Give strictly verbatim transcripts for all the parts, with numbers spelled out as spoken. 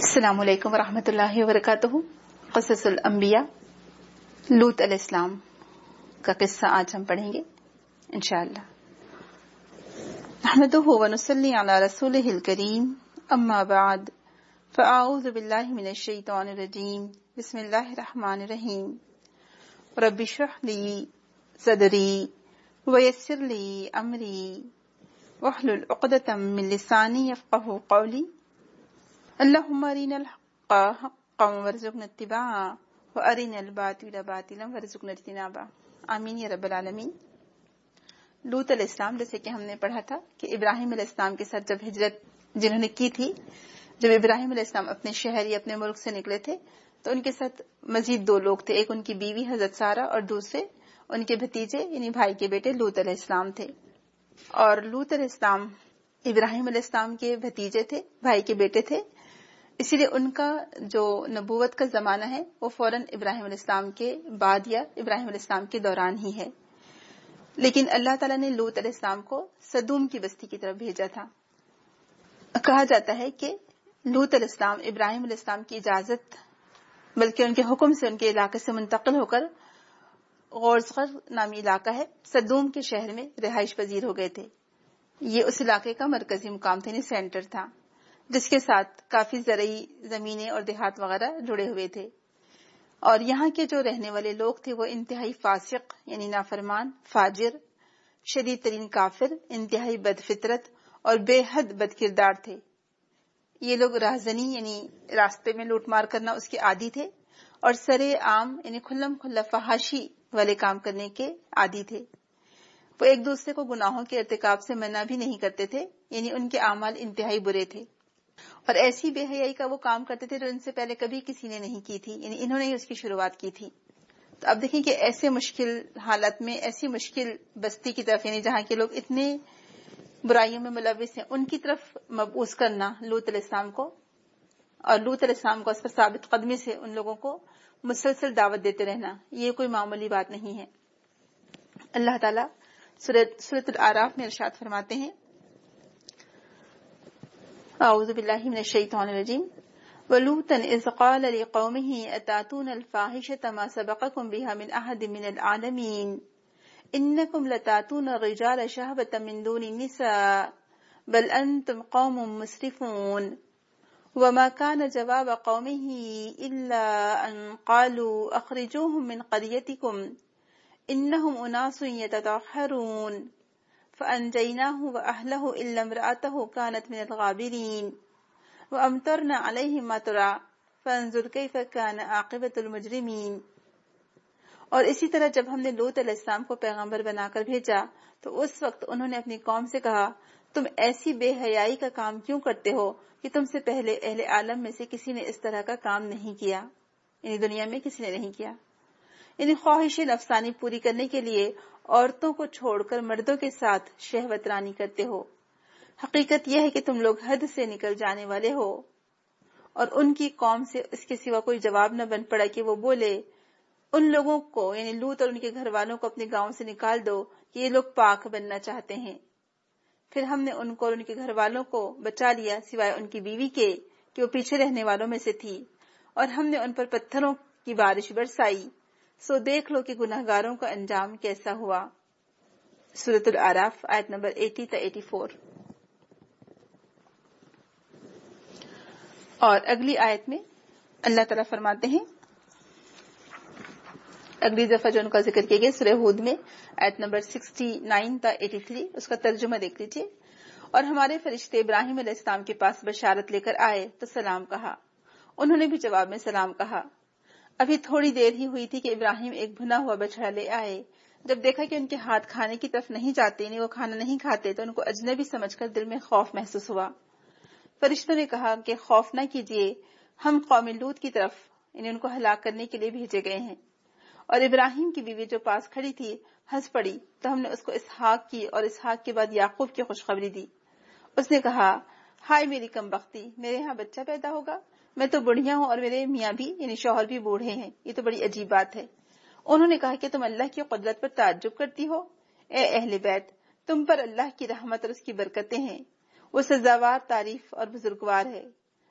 السلام علیکم ورحمۃ اللہ وبرکاتہ۔ قصص الانبیاء، لوط علیہ السلام کا قصہ آج ہم پڑھیں گے انشاءاللہ۔ نحمدہ ونصلی علی رسولہ الکریم، اما بعد فاعوذ باللہ من الشیطان الرجیم، بسم اللہ الرحمن الرحیم۔ رب اشرح لی صدری ویسر لی امری واحلل عقدۃ من لسانی یفقہوا قولی۔ اللہم ارنا الحق حقا وارزقنا اتباعہ وارنا الباطل باطلا وارزقنا اجتنابہ، آمین یا رب العالمین۔ لوط علیہ السلام، جیسے کہ ہم نے پڑھا تھا کہ ابراہیم علیہ السلام کے ساتھ جب ہجرت جنہوں نے کی تھی، جب ابراہیم علیہ السلام اپنے شہر یا اپنے ملک سے نکلے تھے تو ان کے ساتھ مزید دو لوگ تھے، ایک ان کی بیوی حضرت سارہ اور دوسرے ان کے بھتیجے یعنی بھائی کے بیٹے لوط علیہ السلام تھے۔ اور لوط علیہ السلام ابراہیم علیہ السلام کے بھتیجے تھے، بھائی کے بیٹے تھے، اسی لیے ان کا جو نبوت کا زمانہ ہے وہ فوراً ابراہیم علیہ السلام کے بعد یا ابراہیم علیہ السلام کے دوران ہی ہے۔ لیکن اللہ تعالیٰ نے لوط علیہ السلام کو سدوم کی بستی کی طرف بھیجا تھا۔ کہا جاتا ہے کہ لوط علیہ السلام ابراہیم علیہ السلام کی اجازت بلکہ ان کے حکم سے ان کے علاقے سے منتقل ہو کر غورزغر نامی علاقہ ہے سدوم کے شہر میں رہائش پذیر ہو گئے تھے۔ یہ اس علاقے کا مرکزی مقام تھا، یعنی سینٹر تھا، جس کے ساتھ کافی زرعی زمینیں اور دیہات وغیرہ جڑے ہوئے تھے۔ اور یہاں کے جو رہنے والے لوگ تھے وہ انتہائی فاسق یعنی نافرمان، فاجر، شدید ترین کافر، انتہائی بد فطرت اور بے حد بد کردار تھے۔ یہ لوگ راہزنی یعنی راستے میں لوٹ مار کرنا اس کے عادی تھے، اور سرے عام یعنی کھلم کھلا فحاشی والے کام کرنے کے عادی تھے۔ وہ ایک دوسرے کو گناہوں کے ارتکاب سے منع بھی نہیں کرتے تھے، یعنی ان کے اعمال انتہائی برے تھے، اور ایسی بے حیائی کا وہ کام کرتے تھے جو ان سے پہلے کبھی کسی نے نہیں کی تھی، یعنی انہوں نے ہی اس کی شروعات کی تھی۔ تو اب دیکھیں کہ ایسے مشکل حالت میں، ایسی مشکل بستی کی طرف یعنی جہاں کے لوگ اتنے برائیوں میں ملوث ہیں، ان کی طرف مبعوث کرنا لوط علیہ السلام کو، اور لوط علیہ السلام کو اس پر ثابت قدمی سے ان لوگوں کو مسلسل دعوت دیتے رہنا، یہ کوئی معمولی بات نہیں ہے۔ اللہ تعالیٰ سورۃ الاعراف میں ارشاد فرماتے ہیں، اعوذ باللہ من الشیطان الرجیم، وَلُوطًا إِذْ قَالَ لِقَوْمِهِ أَتَأْتُونَ الْفَاحِشَةَ مَا سَبَقَكُم بِهَا مِنْ أَحَدٍ مِنَ الْعَالَمِينَ إِنَّكُمْ لَتَأْتُونَ الرِّجَالَ شَهْوَةً مِنْ دُونِ النِّسَاءِ بَلْ أَنْتُمْ قَوْمٌ مُسْرِفُونَ وَمَا كَانَ جَوَابَ قَوْمِهِ إِلَّا أَنْ قَالُوا أَخْرِجُوهُمْ مِنْ قَرْيَتِكُمْ إِنَّهُمْ أُنَاسٌ يَتَطَهَّرُونَ فَأَنْجَيْنَاهُ وَأَهْلَهُ إِلَّا امْرَأَتَهُ كَانَتْ مِنَ الْغَابِرِينَ وَأَمْطَرْنَا عَلَيْهِمْ مَطَرًا فَانظُرْ كَيْفَ كَانَ عَاقِبَةُ الْمُجْرِمِينَ۔ اور اسی طرح جب ہم نے لوط علیہ السلام کو پیغمبر بنا کر بھیجا تو اس وقت انہوں نے اپنی قوم سے کہا، تم ایسی بے حیائی کا کام کیوں کرتے ہو کہ تم سے پہلے اہل عالم میں سے کسی نے اس طرح کا کام نہیں کیا، یعنی دنیا میں کسی نے نہیں کیا، یعنی خواہش نفسانی پوری کرنے کے لیے عورتوں کو چھوڑ کر مردوں کے ساتھ شہوت رانی کرتے ہو۔ حقیقت یہ ہے کہ تم لوگ حد سے نکل جانے والے ہو۔ اور ان کی قوم سے اس کے سوا کوئی جواب نہ بن پڑا کہ وہ بولے، ان لوگوں کو یعنی لوط اور ان کے گھر والوں کو اپنے گاؤں سے نکال دو کہ یہ لوگ پاک بننا چاہتے ہیں۔ پھر ہم نے ان کو اور ان کے گھر والوں کو بچا لیا سوائے ان کی بیوی کے کہ وہ پیچھے رہنے والوں میں سے تھی، اور ہم نے ان پر پتھروں کی بارش برسائی، سو دیکھ لو کہ گناہگاروں کا انجام کیسا ہوا۔ سورۃ الاعراف آیت نمبر اسی تا چوراسی۔ اور اگلی آیت میں اللہ تعالیٰ فرماتے ہیں، اگلی دفعہ جو ان کا ذکر کیا گیا سورہ ہود میں آیت نمبر سکسٹی نائن تا ایٹی تھری، اس کا ترجمہ دیکھ لیجیے۔ اور ہمارے فرشتے ابراہیم علیہ السلام کے پاس بشارت لے کر آئے تو سلام کہا، انہوں نے بھی جواب میں سلام کہا۔ ابھی تھوڑی دیر ہی ہوئی تھی کہ ابراہیم ایک بھنا ہوا بچڑا لے آئے۔ جب دیکھا کہ ان کے ہاتھ کھانے کی طرف نہیں جاتے یعنی وہ کھانا نہیں کھاتے تو ان کو اجنبی سمجھ کر دل میں خوف محسوس ہوا۔ فرشتوں نے کہا کہ خوف نہ کیجیے، ہم قوم لوط کی طرف یعنی ان کو ہلاک کرنے کے لیے بھیجے گئے ہیں۔ اور ابراہیم کی بیوی جو پاس کھڑی تھی ہنس پڑی تو ہم نے اس کو اسحاق کی اور اسحاق کے بعد یعقوب کی خوشخبری دی۔ اس نے کہا، ہائے میری کم بختی، میرے ہاں بچہ پیدا ہوگا، میں تو بڑھیا ہوں اور میرے میاں بھی یعنی شوہر بھی بوڑھے ہیں، یہ تو بڑی عجیب بات ہے۔ انہوں نے کہا کہ تم اللہ کی قدرت پر تعجب کرتی ہو، اے اہل بیت، تم پر اللہ کی رحمت اور اس کی برکتیں ہیں، وہ سزاوار تعریف اور بزرگوار ہے۔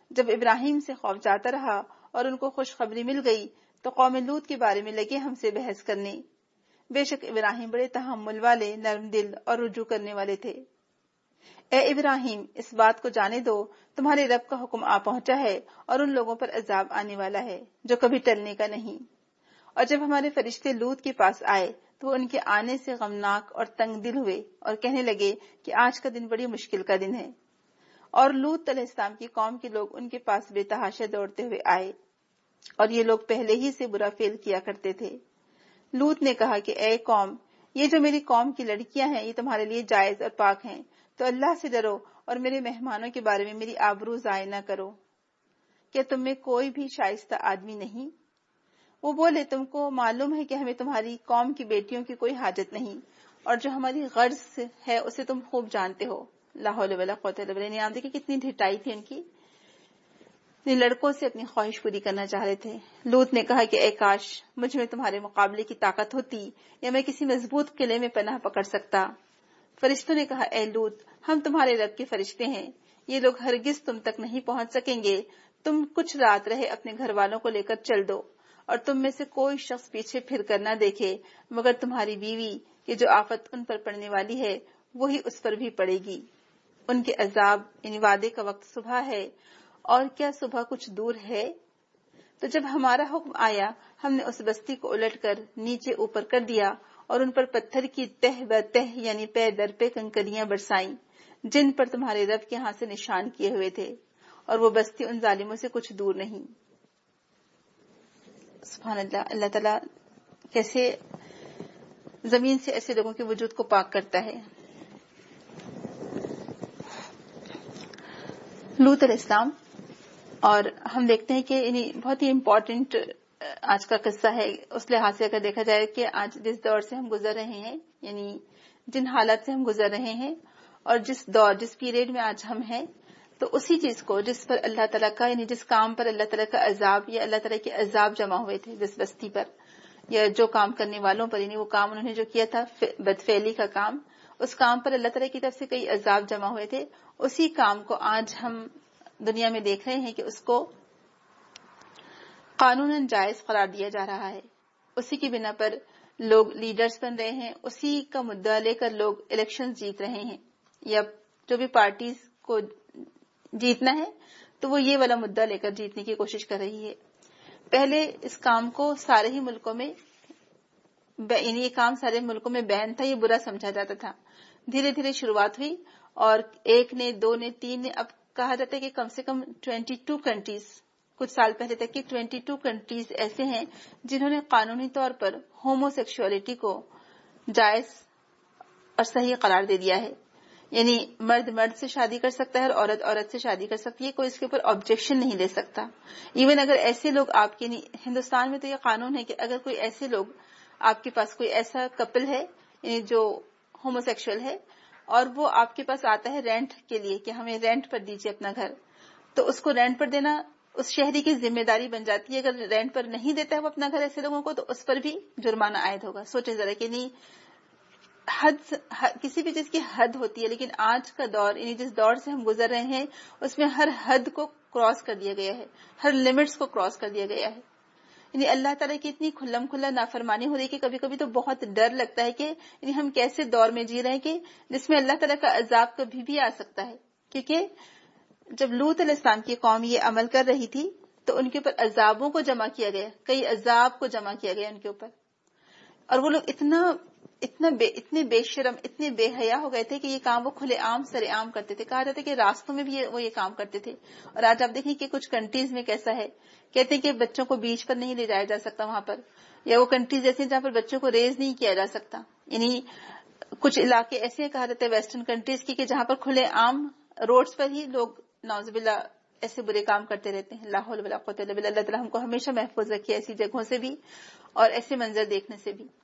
جب ابراہیم سے خوف جاتا رہا اور ان کو خوشخبری مل گئی تو قوم لوط کے بارے میں لگے ہم سے بحث کرنے۔ بے شک ابراہیم بڑے تحمل والے، نرم دل اور رجوع کرنے والے تھے۔ اے ابراہیم، اس بات کو جانے دو تمہارے رب کا حکم آ پہنچا ہے اور ان لوگوں پر عذاب آنے والا ہے جو کبھی ٹلنے کا نہیں۔ اور جب ہمارے فرشتے لوط کے پاس آئے تو وہ ان کے آنے سے غمناک اور تنگ دل ہوئے اور کہنے لگے کہ آج کا دن بڑی مشکل کا دن ہے۔ اور لوط علیہ السلام کی قوم کے لوگ ان کے پاس بے تحاشا دوڑتے ہوئے آئے، اور یہ لوگ پہلے ہی سے برا فعل کیا کرتے تھے۔ لوط نے کہا کہ اے قوم، یہ جو میری قوم کی لڑکیاں ہیں یہ تمہارے لیے جائز اور پاک ہیں، تو اللہ سے ڈرو اور میرے مہمانوں کے بارے میں میری آبرو ضائع نہ کرو۔ کیا تم میں کوئی بھی شائستہ آدمی نہیں؟ وہ بولے تم کو معلوم ہے کہ ہمیں تمہاری قوم کی بیٹیوں کی کوئی حاجت نہیں، اور جو ہماری غرض ہے اسے تم خوب جانتے ہو۔ لا حول ولا قوت الا باللہ۔ آپ دیکھیں کتنی ڈھٹائی تھی ان کی، لڑکوں سے اپنی خواہش پوری کرنا چاہ رہے تھے۔ لوط نے کہا کہ اے کاش مجھ میں تمہارے مقابلے کی طاقت ہوتی یا میں کسی مضبوط قلعے میں پناہ پکڑ سکتا۔ فرشتوں نے کہا اے لوط، ہم تمہارے رب کے فرشتے ہیں، یہ لوگ ہرگز تم تک نہیں پہنچ سکیں گے۔ تم کچھ رات رہے اپنے گھر والوں کو لے کر چل دو، اور تم میں سے کوئی شخص پیچھے پھر کر نہ دیکھے مگر تمہاری بیوی، کہ جو آفت ان پر پڑنے والی ہے وہی اس پر بھی پڑے گی۔ ان کے عذاب یعنی وعدے کا وقت صبح ہے، اور کیا صبح کچھ دور ہے؟ تو جب ہمارا حکم آیا ہم نے اس بستی کو الٹ کر نیچے اوپر کر دیا اور ان پر پتھر کی تہ بہ تہ یعنی پے در پہ کنکریاں برسائیں جن پر تمہارے رب کے ہاں سے نشان کیے ہوئے تھے، اور وہ بستی ان ظالموں سے کچھ دور نہیں۔ سبحان اللہ، اللہ تعالیٰ کیسے زمین سے ایسے لوگوں کے وجود کو پاک کرتا ہے۔ لوط علیہ السلام، اور ہم دیکھتے ہیں کہ یعنی بہت ہی امپورٹنٹ آج کا قصہ ہے اس لحاظ سے اگر دیکھا جائے کہ آج جس دور سے ہم گزر رہے ہیں، یعنی جن حالات سے ہم گزر رہے ہیں اور جس دور جس پیریڈ میں آج ہم ہیں، تو اسی چیز کو جس پر اللہ تعالیٰ کا یعنی جس کام پر اللہ تعالیٰ کا عذاب یا اللہ تعالیٰ کے عذاب جمع ہوئے تھے جس بستی پر یا جو کام کرنے والوں پر، یعنی وہ کام انہوں نے جو کیا تھا بدفعلی کا کام، اس کام پر اللہ تعالیٰ کی طرف سے کئی عذاب جمع ہوئے تھے۔ اسی کام کو آج ہم دنیا میں دیکھ رہے ہیں کہ اس کو قانوناً جائز قرار دیا جا رہا ہے، اسی کی بنا پر لوگ لیڈرز بن رہے ہیں، اسی کا مدعا لے کر لوگ الیکشن جیت رہے ہیں، یا جو بھی پارٹیز کو جیتنا ہے تو وہ یہ والا مدعا لے کر جیتنے کی کوشش کر رہی ہے۔ پہلے اس کام کو سارے ہی ملکوں میں یعنی یہ کام سارے ملکوں میں بین تھا، یہ برا سمجھا جاتا تھا۔ دھیرے دھیرے شروعات ہوئی اور ایک نے، دو نے، تین نے، اب کہا جاتا ہے کہ کم سے کم ٹوینٹی ٹو کنٹریز، کچھ سال پہلے تک کی ٹوینٹی ٹو کنٹریز ایسے ہیں جنہوں نے قانونی طور پر ہومو سیکشولیٹی کو جائز اور صحیح قرار دے دیا ہے، یعنی مرد مرد سے شادی کر سکتا ہے اور عورت عورت سے شادی کر سکتی ہے، کوئی اس کے اوپر آبجیکشن نہیں لے سکتا۔ ایون اگر ایسے لوگ آپ کے ہندوستان میں تو یہ قانون ہے کہ اگر کوئی ایسے لوگ آپ کے پاس کوئی ایسا کپل ہے یعنی جو ہومو سیکشل ہے اور وہ آپ کے پاس آتا ہے رینٹ کے لیے کہ ہمیں رینٹ پر دیجیے اپنا گھر، تو اس کو رینٹ پر دینا اس شہری کی ذمہ داری بن جاتی ہے۔ اگر رینٹ پر نہیں دیتا ہے وہ اپنا گھر ایسے لوگوں کو تو اس پر بھی جرمانہ عائد ہوگا۔ سوچیں ذرا کہ نہیں حد, حد کسی بھی چیز کی حد ہوتی ہے، لیکن آج کا دور یعنی جس دور سے ہم گزر رہے ہیں اس میں ہر حد کو کراس کر دیا گیا ہے، ہر لمٹس کو کراس کر دیا گیا ہے۔ یعنی اللہ تعالیٰ کی اتنی کھلم کھلا نافرمانی ہو رہی ہے کہ کبھی کبھی تو بہت ڈر لگتا ہے کہ یعنی ہم کیسے دور میں جی رہے ہیں کہ جس میں اللہ تعالیٰ کا عذاب کبھی بھی آ سکتا ہے۔ کیونکہ جب لوط علیہ السلام کی قوم یہ عمل کر رہی تھی تو ان کے اوپر عذابوں کو جمع کیا گیا، کئی عذاب کو جمع کیا گیا ان کے اوپر، اور وہ لوگ اتنا اتنا بے اتنے بے شرم اتنے بے حیا ہو گئے تھے کہ یہ کام وہ کھلے عام سرے عام کرتے تھے۔ کہا جاتا ہے کہ راستوں میں بھی یہ, وہ یہ کام کرتے تھے۔ اور آج آپ دیکھیں کہ کچھ کنٹریز میں کیسا ہے، کہتے ہیں کہ بچوں کو بیچ پر نہیں لے جایا جا سکتا وہاں پر، یا وہ کنٹریز ایسی ہیں جہاں پر بچوں کو ریز نہیں کیا جا سکتا۔ یعنی کچھ علاقے ایسے ہیں کہا جاتا ہے ویسٹرن کنٹریز کی کہ جہاں پر کھلے عام روڈز پر ہی لوگ نعوذ باللہ ایسے برے کام کرتے رہتے ہیں۔ لا حول ولا قوت الا باللہ۔ اللہ تعالیٰ ہم کو ہمیشہ محفوظ رکھے ایسی جگہوں سے بھی اور ایسے منظر دیکھنے سے بھی۔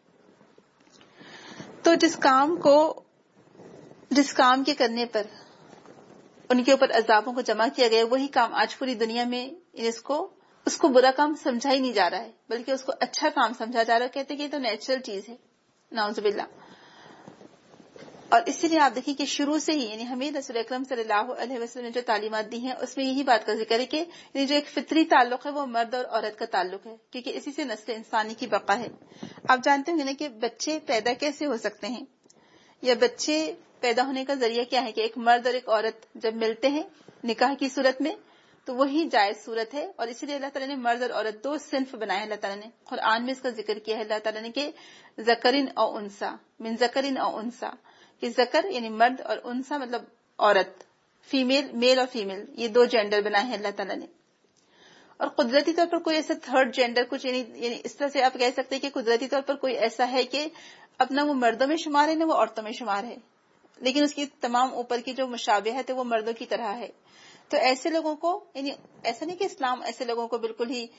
تو جس کام کو جس کام کے کرنے پر ان کے اوپر عذابوں کو جمع کیا گیا وہی کام آج پوری دنیا میں اس کو اس کو برا کام سمجھا ہی نہیں جا رہا ہے، بلکہ اس کو اچھا کام سمجھا جا رہا ہے۔ کہتے کہ یہ تو نیچرل چیز ہے، نعوذ باللہ۔ اور اسی لیے آپ دیکھیں کہ شروع سے ہی یعنی ہمیں رسول اکرم صلی اللہ علیہ وسلم نے جو تعلیمات دی ہیں اس میں یہی بات کا ذکر ہے کہ یعنی جو ایک فطری تعلق ہے وہ مرد اور عورت کا تعلق ہے، کیونکہ اسی سے نسل انسانی کی بقا ہے۔ آپ جانتے ہوں گے نا کہ بچے پیدا کیسے ہو سکتے ہیں، یا بچے پیدا ہونے کا ذریعہ کیا ہے کہ ایک مرد اور ایک عورت جب ملتے ہیں نکاح کی صورت میں تو وہی جائز صورت ہے، اور اسی لیے اللہ تعالیٰ نے مرد اور عورت دو صنف بنائے ہیں۔ اللہ تعالیٰ نے قرآن میں اس کا ذکر کیا ہے، اللہ تعالیٰ نے کہ ذکرن او انسا، من ذکرن او انسا، کہ ذکر یعنی مرد اور انسا مطلب عورت، فیمیل، میل اور فیمیل، یہ دو جینڈر بنائے ہیں اللہ تعالیٰ نے۔ اور قدرتی طور پر کوئی ایسا تھرڈ جینڈر کچھ یعنی یعنی اس طرح سے آپ کہہ سکتے ہیں کہ قدرتی طور پر کوئی ایسا ہے کہ اپنا وہ مردوں میں شمار ہے نہ وہ عورتوں میں شمار ہے، لیکن اس کی تمام اوپر کی جو مشابہت ہے وہ مردوں کی طرح ہے۔ تو ایسے لوگوں کو یعنی ایسا نہیں کہ اسلام ایسے لوگوں کو بالکل ہی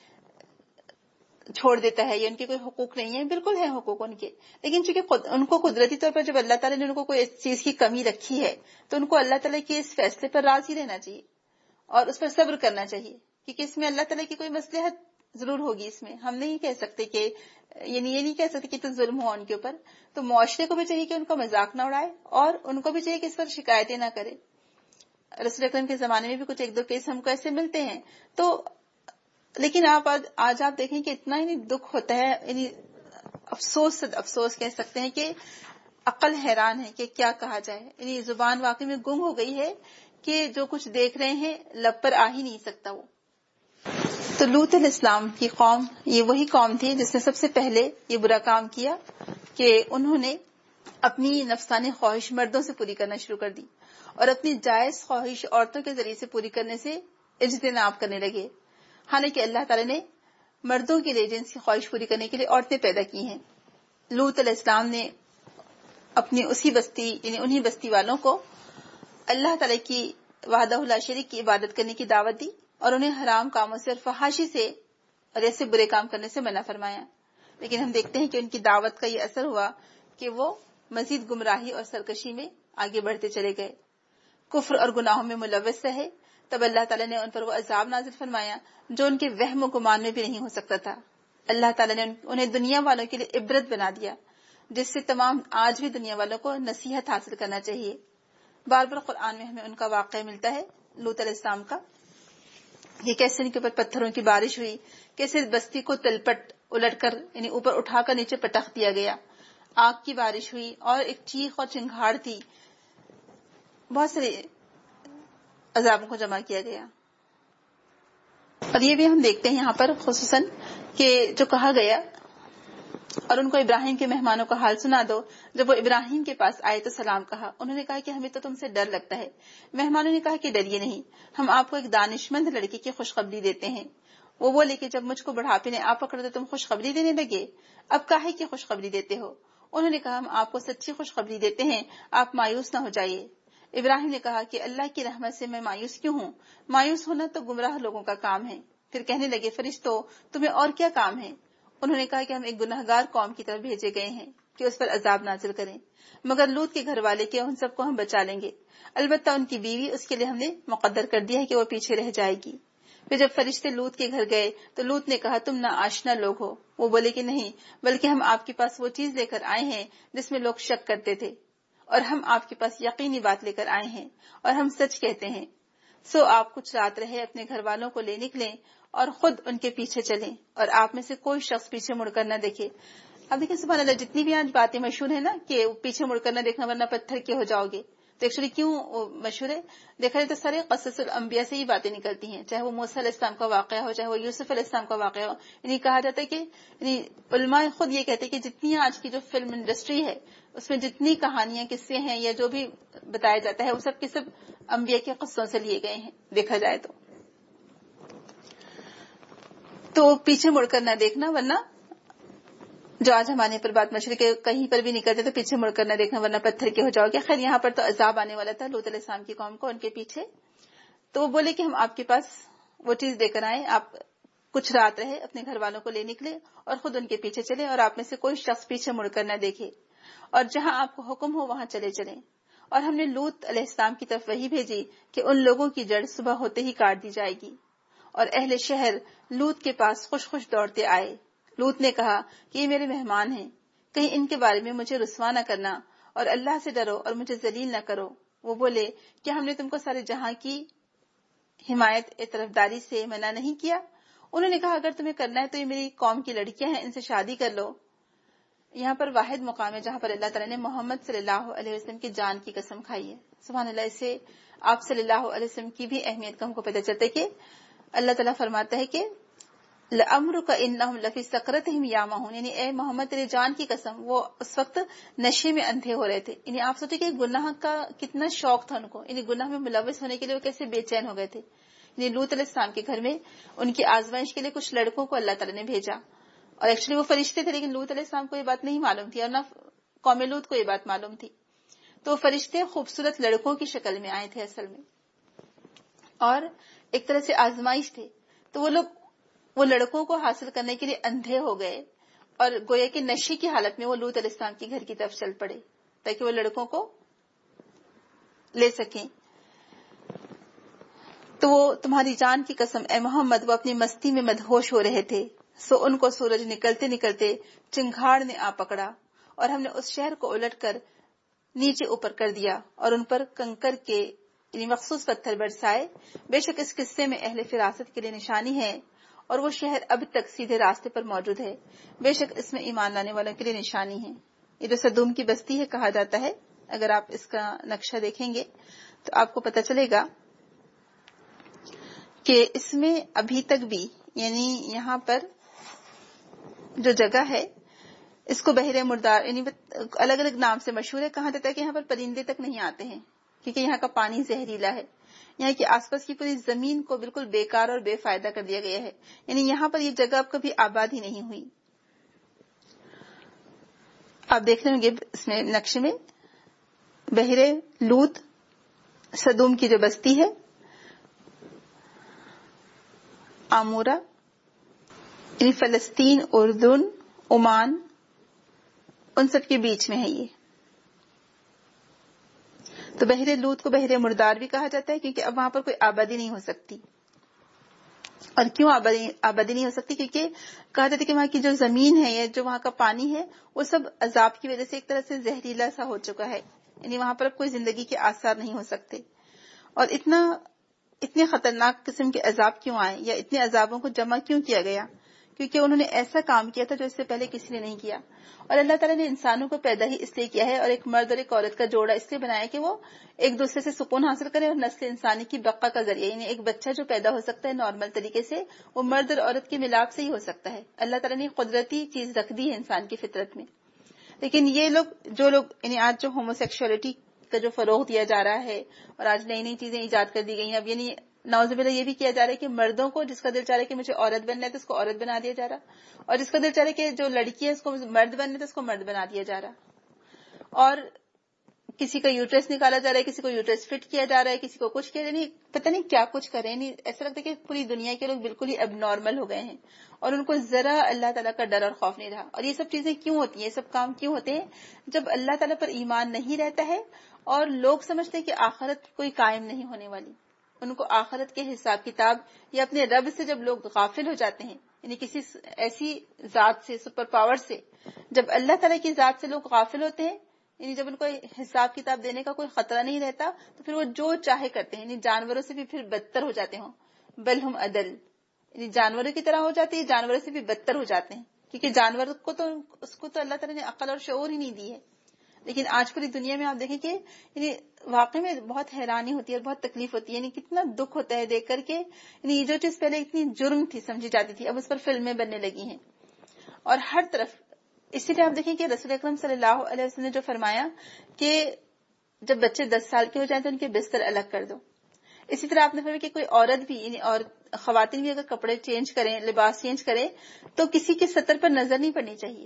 چھوڑ دیتا ہے یا ان کے کوئی حقوق نہیں ہے، بالکل ہے حقوق ان کے، لیکن چونکہ ان کو قدرتی طور پر جب اللہ تعالیٰ نے ان کو کوئی چیز کی کمی رکھی ہے تو ان کو اللہ تعالیٰ کے اس فیصلے پر راضی رہنا چاہیے اور اس پر صبر کرنا چاہیے، کیونکہ اس میں اللہ تعالیٰ کی کوئی مصلحت ضرور ہوگی۔ اس میں ہم نہیں کہہ سکتے کہ یعنی یہ نہیں کہہ سکتے کہ تو ظلم ہو ان کے اوپر، تو معاشرے کو بھی چاہیے کہ ان کا مذاق نہ اڑائے اور ان کو بھی چاہیے کہ اس پر شکایتیں نہ کرے۔ رسول اکرم کے زمانے میں بھی کچھ ایک دو کیس ہم کو ایسے ملتے ہیں، تو لیکن آپ آج آپ دیکھیں کہ اتنا ہی دکھ ہوتا ہے، یعنی افسوس افسوس کہہ سکتے ہیں کہ عقل حیران ہے کہ کیا کہا جائے، یعنی زبان واقعی میں گم ہو گئی ہے کہ جو کچھ دیکھ رہے ہیں لب پر آ ہی نہیں سکتا وہ۔ تو لوط علیہ السلام کی قوم یہ وہی قوم تھی جس نے سب سے پہلے یہ برا کام کیا کہ انہوں نے اپنی نفسانی خواہش مردوں سے پوری کرنا شروع کر دی اور اپنی جائز خواہش عورتوں کے ذریعے سے پوری کرنے سے اجتناب کرنے لگے، حالانکہ اللہ تعالیٰ نے مردوں کے لیے جنس کی خواہش پوری کرنے کے لیے عورتیں پیدا کی ہیں۔ لوط علیہ السلام نے اپنی اسی بستی یعنی انہی بستی والوں کو اللہ تعالیٰ کی وحدہ لا شریک کی عبادت کرنے کی دعوت دی اور انہیں حرام کاموں سے اور فحاشی سے اور ایسے برے کام کرنے سے منع فرمایا، لیکن ہم دیکھتے ہیں کہ ان کی دعوت کا یہ اثر ہوا کہ وہ مزید گمراہی اور سرکشی میں آگے بڑھتے چلے گئے، کفر اور گناہوں میں ملوث رہے۔ تب اللہ تعالیٰ نے ان پر وہ عذاب نازل فرمایا جو ان کے وہم و گمان میں بھی نہیں ہو سکتا تھا۔ اللہ تعالیٰ نے انہیں دنیا والوں کے لیے عبرت بنا دیا، جس سے تمام آج بھی دنیا والوں کو نصیحت حاصل کرنا چاہیے۔ بار بار قرآن میں ہمیں ان کا واقعہ ملتا ہے، لوط علیہ السلام کا، کہ کیسے ان کے اوپر پتھروں کی بارش ہوئی، کیسے بستی کو تلپٹ الٹ کر یعنی اوپر اٹھا کر نیچے پٹخ دیا گیا، آگ کی بارش ہوئی اور ایک چیخ اور چنگھاڑ تھی، بہت سارے عذابوں کو جمع کیا گیا۔ اور یہ بھی ہم دیکھتے ہیں یہاں پر خصوصاً کہ جو کہا گیا اور ان کو ابراہیم کے مہمانوں کا حال سنا دو، جب وہ ابراہیم کے پاس آئے تو سلام کہا، انہوں نے کہا کہ ہمیں تو تم سے ڈر لگتا ہے۔ مہمانوں نے کہا کہ ڈریے نہیں، ہم آپ کو ایک دانش مند لڑکی کی خوشخبری دیتے ہیں۔ وہ بولے کہ جب مجھ کو بڑھاپے نے آپ پکڑا تو تم خوشخبری دینے لگے، اب کاہے کی خوشخبری دیتے ہو؟ انہوں نے کہا ہم آپ کو سچی خوشخبری دیتے ہیں، آپ مایوس نہ ہو جائیے۔ ابراہیم نے کہا کہ اللہ کی رحمت سے میں مایوس کیوں ہوں؟ مایوس ہونا تو گمراہ لوگوں کا کام ہے۔ پھر کہنے لگے فرشتوں تمہیں اور کیا کام ہے؟ انہوں نے کہا کہ ہم ایک گنہگار قوم کی طرف بھیجے گئے ہیں کہ اس پر عذاب نازل کریں، مگر لوط کے گھر والے کے ان سب کو ہم بچا لیں گے، البتہ ان کی بیوی اس کے لیے ہم نے مقدر کر دیا ہے کہ وہ پیچھے رہ جائے گی۔ پھر جب فرشتے لوط کے گھر گئے تو لوط نے کہا تم نا آشنا لوگ ہو۔ وہ بولے کہ نہیں، بلکہ ہم آپ کے پاس وہ چیز لے کر آئے ہیں جس میں لوگ شک کرتے تھے، اور ہم آپ کے پاس یقینی بات لے کر آئے ہیں اور ہم سچ کہتے ہیں۔ سو آپ کچھ رات رہے اپنے گھر والوں کو لے نکلیں اور خود ان کے پیچھے چلیں اور آپ میں سے کوئی شخص پیچھے مڑ کر نہ دیکھے۔ اب دیکھیں سبحان اللہ، جتنی بھی آج باتیں مشہور ہیں نا کہ پیچھے مڑ کر نہ دیکھنا ورنہ پتھر کے ہو جاؤ گے، تو ایکچولی کیوں مشہور ہے؟ دیکھا جائے تو سارے قصص الانبیاء سے ہی باتیں نکلتی ہیں، چاہے وہ موسیٰ علیہ السلام کا واقعہ ہو، چاہے وہ یوسف علیہ السلام کا واقعہ ہو۔ یعنی کہا جاتا ہے کہ یعنی علماء خود یہ کہتے ہیں کہ جتنی آج کی جو فلم انڈسٹری ہے اس میں جتنی کہانیاں قصے ہیں یا جو بھی بتایا جاتا ہے وہ سب کے سب انبیاء کے قصوں سے لیے گئے ہیں دیکھا جائے تو۔ تو پیچھے مڑ کر نہ دیکھنا ورنہ جو آج ہمارے پر بات مشہور کے کہیں پر بھی نکلتے تو پیچھے مڑ کر نہ دیکھنا ورنہ پتھر کے ہو جاؤ گے۔ خیر یہاں پر تو عذاب آنے والا تھا لوط علیہ السلام کی قوم کو ان کے پیچھے، تو وہ بولے کہ ہم آپ کے پاس وہ چیز دے کر آئے، آپ کچھ رات رہے اپنے گھر والوں کو لے نکلے اور خود ان کے پیچھے چلے اور آپ میں سے کوئی شخص پیچھے مڑ کر نہ دیکھے، اور جہاں آپ کو حکم ہو وہاں چلے چلیں۔ اور ہم نے لوط علیہ السلام کی طرف وحی بھیجی کہ ان لوگوں کی جڑ صبح ہوتے ہی کاٹ دی جائے گی، اور اہل شہر لوط کے پاس خوش خوش دوڑتے آئے۔ لوط نے کہا کہ یہ میرے مہمان ہیں، کہیں ان کے بارے میں مجھے رسوا نہ کرنا اور اللہ سے ڈرو اور مجھے ذلیل نہ کرو۔ وہ بولے کیا ہم نے تم کو سارے جہاں کی حمایت طرفداری سے منع نہیں کیا؟ انہوں نے کہا اگر تمہیں کرنا ہے تو یہ میری قوم کی لڑکیاں ہیں، ان سے شادی کر لو۔ یہاں پر واحد مقام ہے جہاں پر اللہ تعالیٰ نے محمد صلی اللہ علیہ وسلم کی جان کی قسم کھائی ہے۔ سبحان اللہ، اس سے آپ صلی اللہ علیہ وسلم کی بھی اہمیت کا ہم کو پتہ چلتا ہے کہ اللہ تعالیٰ فرماتا ہے کہ لَأَمْرُكَ إِنَّهُمْ لَفِي سَكْرَتِهِمْ يَعْمَهُونَ، یعنی اے محمد تیرے جان کی قسم، وہ اس وقت نشے میں اندھے ہو رہے تھے۔ یعنی آپ سوچیں کہ گناہ کا کتنا شوق تھا ان کو، یعنی گناہ میں ملوث ہونے کے لیے وہ کیسے بے چین ہو گئے تھے۔ یعنی لوط علیہ السلام کے گھر میں ان کی آزمائش کے لیے کچھ لڑکوں کو اللہ تعالیٰ نے بھیجا، اور ایکچولی وہ فرشتے تھے، لیکن لوط علیہ السلام کو یہ بات نہیں معلوم تھی اور نہ قوم لوط کو یہ بات معلوم تھی۔ تو فرشتے خوبصورت لڑکوں کی شکل میں آئے تھے اصل میں، اور ایک طرح سے آزمائش تھے۔ تو وہ لوگ وہ لڑکوں کو حاصل کرنے کے لیے اندھے ہو گئے، اور گویا کہ نشے کی حالت میں وہ لوط علیہ السلام کے گھر کی طرف چل پڑے تاکہ وہ لڑکوں کو لے سکیں۔ تو وہ تمہاری جان کی قسم اے محمد، وہ اپنی مستی میں مدہوش ہو رہے تھے، سو ان کو سورج نکلتے نکلتے چنگھاڑ نے آ پکڑا، اور ہم نے اس شہر کو الٹ کر نیچے اوپر کر دیا اور ان پر کنکر کے یعنی مخصوص پتھر برسائے۔ بے شک اس قصے میں اہل فراست کے لیے نشانی ہے، اور وہ شہر اب تک سیدھے راستے پر موجود ہے۔ بے شک اس میں ایمان لانے والوں کے لیے نشانی ہے۔ یہ جو سدوم کی بستی ہے کہا جاتا ہے، اگر آپ اس کا نقشہ دیکھیں گے تو آپ کو پتہ چلے گا کہ اس میں ابھی تک بھی یعنی یہاں پر جو جگہ ہے اس کو بحر مردار یعنی الگ الگ نام سے مشہور ہے۔ کہا جاتا ہے کہ یہاں پر پرندے تک نہیں آتے ہیں کیونکہ یہاں کا پانی زہریلا ہے۔ یہاں کی آس پاس کی پوری زمین کو بالکل بیکار اور بے فائدہ کر دیا گیا ہے، یعنی یہاں پر یہ جگہ اب کبھی آباد ہی نہیں ہوئی۔ آپ دیکھ رہے ہوں گے اس میں نقشے میں بحر لوط، سدوم کی جو بستی ہے، آمورا یعنی فلسطین، اردن، عمان، ان سب کے بیچ میں ہے یہ۔ تو بحر لوط کو بحر مردار بھی کہا جاتا ہے کیونکہ اب وہاں پر کوئی آبادی نہیں ہو سکتی۔ اور کیوں آبادی آبادی نہیں ہو سکتی؟ کیونکہ کہا جاتا ہے کہ وہاں کی جو زمین ہے یا جو وہاں کا پانی ہے وہ سب عذاب کی وجہ سے ایک طرح سے زہریلا سا ہو چکا ہے، یعنی وہاں پر اب کوئی زندگی کے آثار نہیں ہو سکتے۔ اور اتنا اتنے خطرناک قسم کے عذاب کیوں آئے یا اتنے عذابوں کو جمع کیوں کیا گیا؟ کیونکہ انہوں نے ایسا کام کیا تھا جو اس سے پہلے کسی نے نہیں کیا۔ اور اللہ تعالیٰ نے انسانوں کو پیدا ہی اس لیے کیا ہے، اور ایک مرد اور ایک عورت کا جوڑا اس لیے بنایا کہ وہ ایک دوسرے سے سکون حاصل کرے اور نسل انسانی کی بقا کا ذریعہ، یعنی ایک بچہ جو پیدا ہو سکتا ہے نارمل طریقے سے وہ مرد اور عورت کے ملاپ سے ہی ہو سکتا ہے۔ اللہ تعالیٰ نے قدرتی چیز رکھ دی ہے انسان کی فطرت میں۔ لیکن یہ لوگ جو لوگ یعنی آج جو ہومو سیکشولیٹی کا جو فروغ دیا جا رہا ہے اور آج نئی نئی چیزیں ایجاد کر دی گئی ہیں، اب یعنی نعوذ باللہ یہ بھی کیا جا رہا ہے کہ مردوں کو جس کا دل چاہ رہا ہے کہ مجھے عورت بننا ہے تو اس کو عورت بنا دیا جا رہا، اور جس کا دل چاہ رہا ہے کہ جو لڑکی ہے اس کو مرد بننا ہے تو اس کو مرد بنا دیا جا رہا، اور کسی کا یوٹرس نکالا جا رہا ہے، کسی کو یوٹرس فٹ کیا جا رہا ہے، کسی کو کچھ کیا جا رہا ہے، پتہ نہیں کیا کچھ کر رہے ہیں۔ ایسا لگتا ہے کہ پوری دنیا کے لوگ بالکل ہی اب نارمل ہو گئے ہیں اور ان کو ذرا اللہ تعالیٰ کا ڈر اور خوف نہیں رہا۔ اور یہ سب چیزیں کیوں ہوتی ہیں، یہ سب کام کیوں ہوتے ہیں؟ جب اللہ تعالیٰ پر ایمان نہیں رہتا ہے اور لوگ سمجھتے ہیں کہ آخرت کوئی قائم نہیں ہونے والی۔ ان کو آخرت کے حساب کتاب یا اپنے رب سے جب لوگ غافل ہو جاتے ہیں، یعنی کسی ایسی ذات سے، سپر پاور سے، جب اللہ تعالیٰ کی ذات سے لوگ غافل ہوتے ہیں، یعنی جب ان کو حساب کتاب دینے کا کوئی خطرہ نہیں رہتا، تو پھر وہ جو چاہے کرتے ہیں، یعنی جانوروں سے بھی پھر بدتر ہو جاتے ہوں، بل ہم عدل، یعنی جانوروں کی طرح ہو جاتے ہیں، جانوروں سے بھی بدتر ہو جاتے ہیں، کیونکہ جانور کو تو اس کو تو اللہ تعالیٰ نے عقل اور شعور ہی نہیں دی ہے۔ لیکن آج پوری دنیا میں آپ دیکھیں کہ یعنی واقعی میں بہت حیرانی ہوتی ہے اور بہت تکلیف ہوتی ہے، یعنی کتنا دکھ ہوتا ہے دیکھ کر کے، یعنی یہ جو چیز پہلے اتنی جرم تھی سمجھی جاتی تھی اب اس پر فلمیں بننے لگی ہیں اور ہر طرف۔ اسی لیے آپ دیکھیں کہ رسول اکرم صلی اللہ علیہ وسلم نے جو فرمایا کہ جب بچے دس سال کے ہو جائیں تو ان کے بستر الگ کر دو۔ اسی طرح آپ نے فرمایا کہ کوئی عورت بھی یعنی اور خواتین بھی اگر کپڑے چینج کریں، لباس چینج کریں تو کسی کے سطر پر نظر نہیں پڑنی چاہیے۔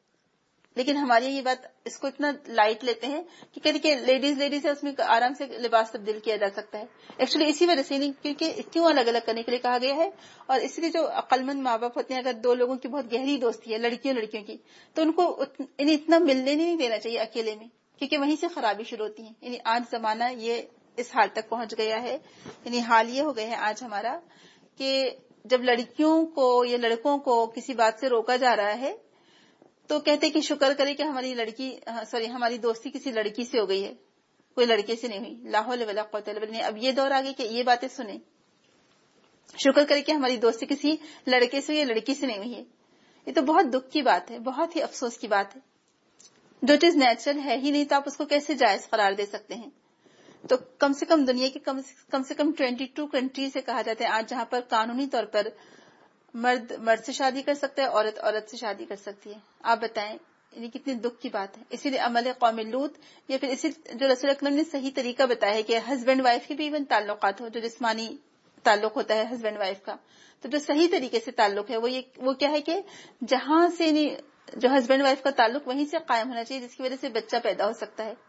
لیکن ہماری یہ بات اس کو اتنا لائٹ لیتے ہیں کہ کہتے کہ لیڈیز لیڈیز ہے، اس میں آرام سے لباس تبدیل کیا جا سکتا ہے۔ ایکچولی اسی وجہ سے نہیں، کیونکہ کیوں الگ الگ کرنے کے لیے کہا گیا ہے، اور اس لیے جو عقل مند ماں باپ ہوتے ہیں اگر دو لوگوں کی بہت گہری دوستی ہے لڑکیوں لڑکیوں کی تو ان کو انہیں اتنا ملنے نہیں دینا چاہیے اکیلے میں، کیونکہ وہیں سے خرابی شروع ہوتی ہے۔ یعنی آج زمانہ یہ اس حال تک پہنچ گیا ہے، یعنی حال یہ ہو گیا ہے آج ہمارا کہ جب لڑکیوں کو یا لڑکوں کو کسی بات سے روکا جا رہا ہے تو کہتے کہ شکر کرے کہ ہماری لڑکی سوری ہماری دوستی کسی لڑکی سے ہو گئی ہے، کوئی لڑکے سے نہیں ہوئی. لا حول ولا قوت الا باللہ. اب یہ دور آ گئی کہ یہ باتیں سنیں، شکر کرے کہ ہماری دوستی کسی لڑکے سے یا لڑکی سے نہیں ہوئی ہے. یہ تو بہت دکھ کی بات ہے، بہت ہی افسوس کی بات ہے. جو چیز نیچرل ہے ہی نہیں تو آپ اس کو کیسے جائز قرار دے سکتے ہیں؟ تو کم سے کم دنیا کی کم کم سے کم ٹوینٹی ٹو کنٹری سے کہا جاتا ہے آج جہاں پر قانونی طور پر مرد مرد سے شادی کر سکتا ہے، عورت عورت سے شادی کر سکتی ہے. آپ بتائیں یہ کتنی دکھ کی بات ہے. اسی لیے عمل قوم لوط یا پھر اسی جو رسول اکرم نے صحیح طریقہ بتایا ہے کہ ہسبینڈ وائف کے بھی ایون تعلقات ہو، جو جسمانی تعلق ہوتا ہے ہسبینڈ وائف کا، تو جو صحیح طریقے سے تعلق ہے وہ یہ وہ کیا ہے کہ جہاں سے جو ہسبینڈ وائف کا تعلق وہیں سے قائم ہونا چاہیے جس کی وجہ سے بچہ پیدا ہو سکتا ہے.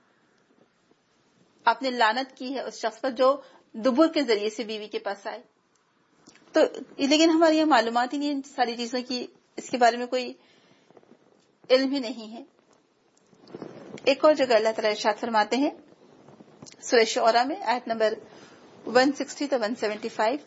آپ نے لعنت کی ہے اس شخص پر جو دبر کے ذریعے سے بیوی کے پاس آئے. تو لیکن ہمارے یہاں معلومات ہی نہیں ہے ساری چیزوں کی، اس کے بارے میں کوئی علم ہی نہیں ہے. ایک اور جگہ اللہ تعالیٰ ارشاد فرماتے ہیں سورہ شعراء میں آیت نمبر ایک سو ساٹھ تو ایک سو پچہتر،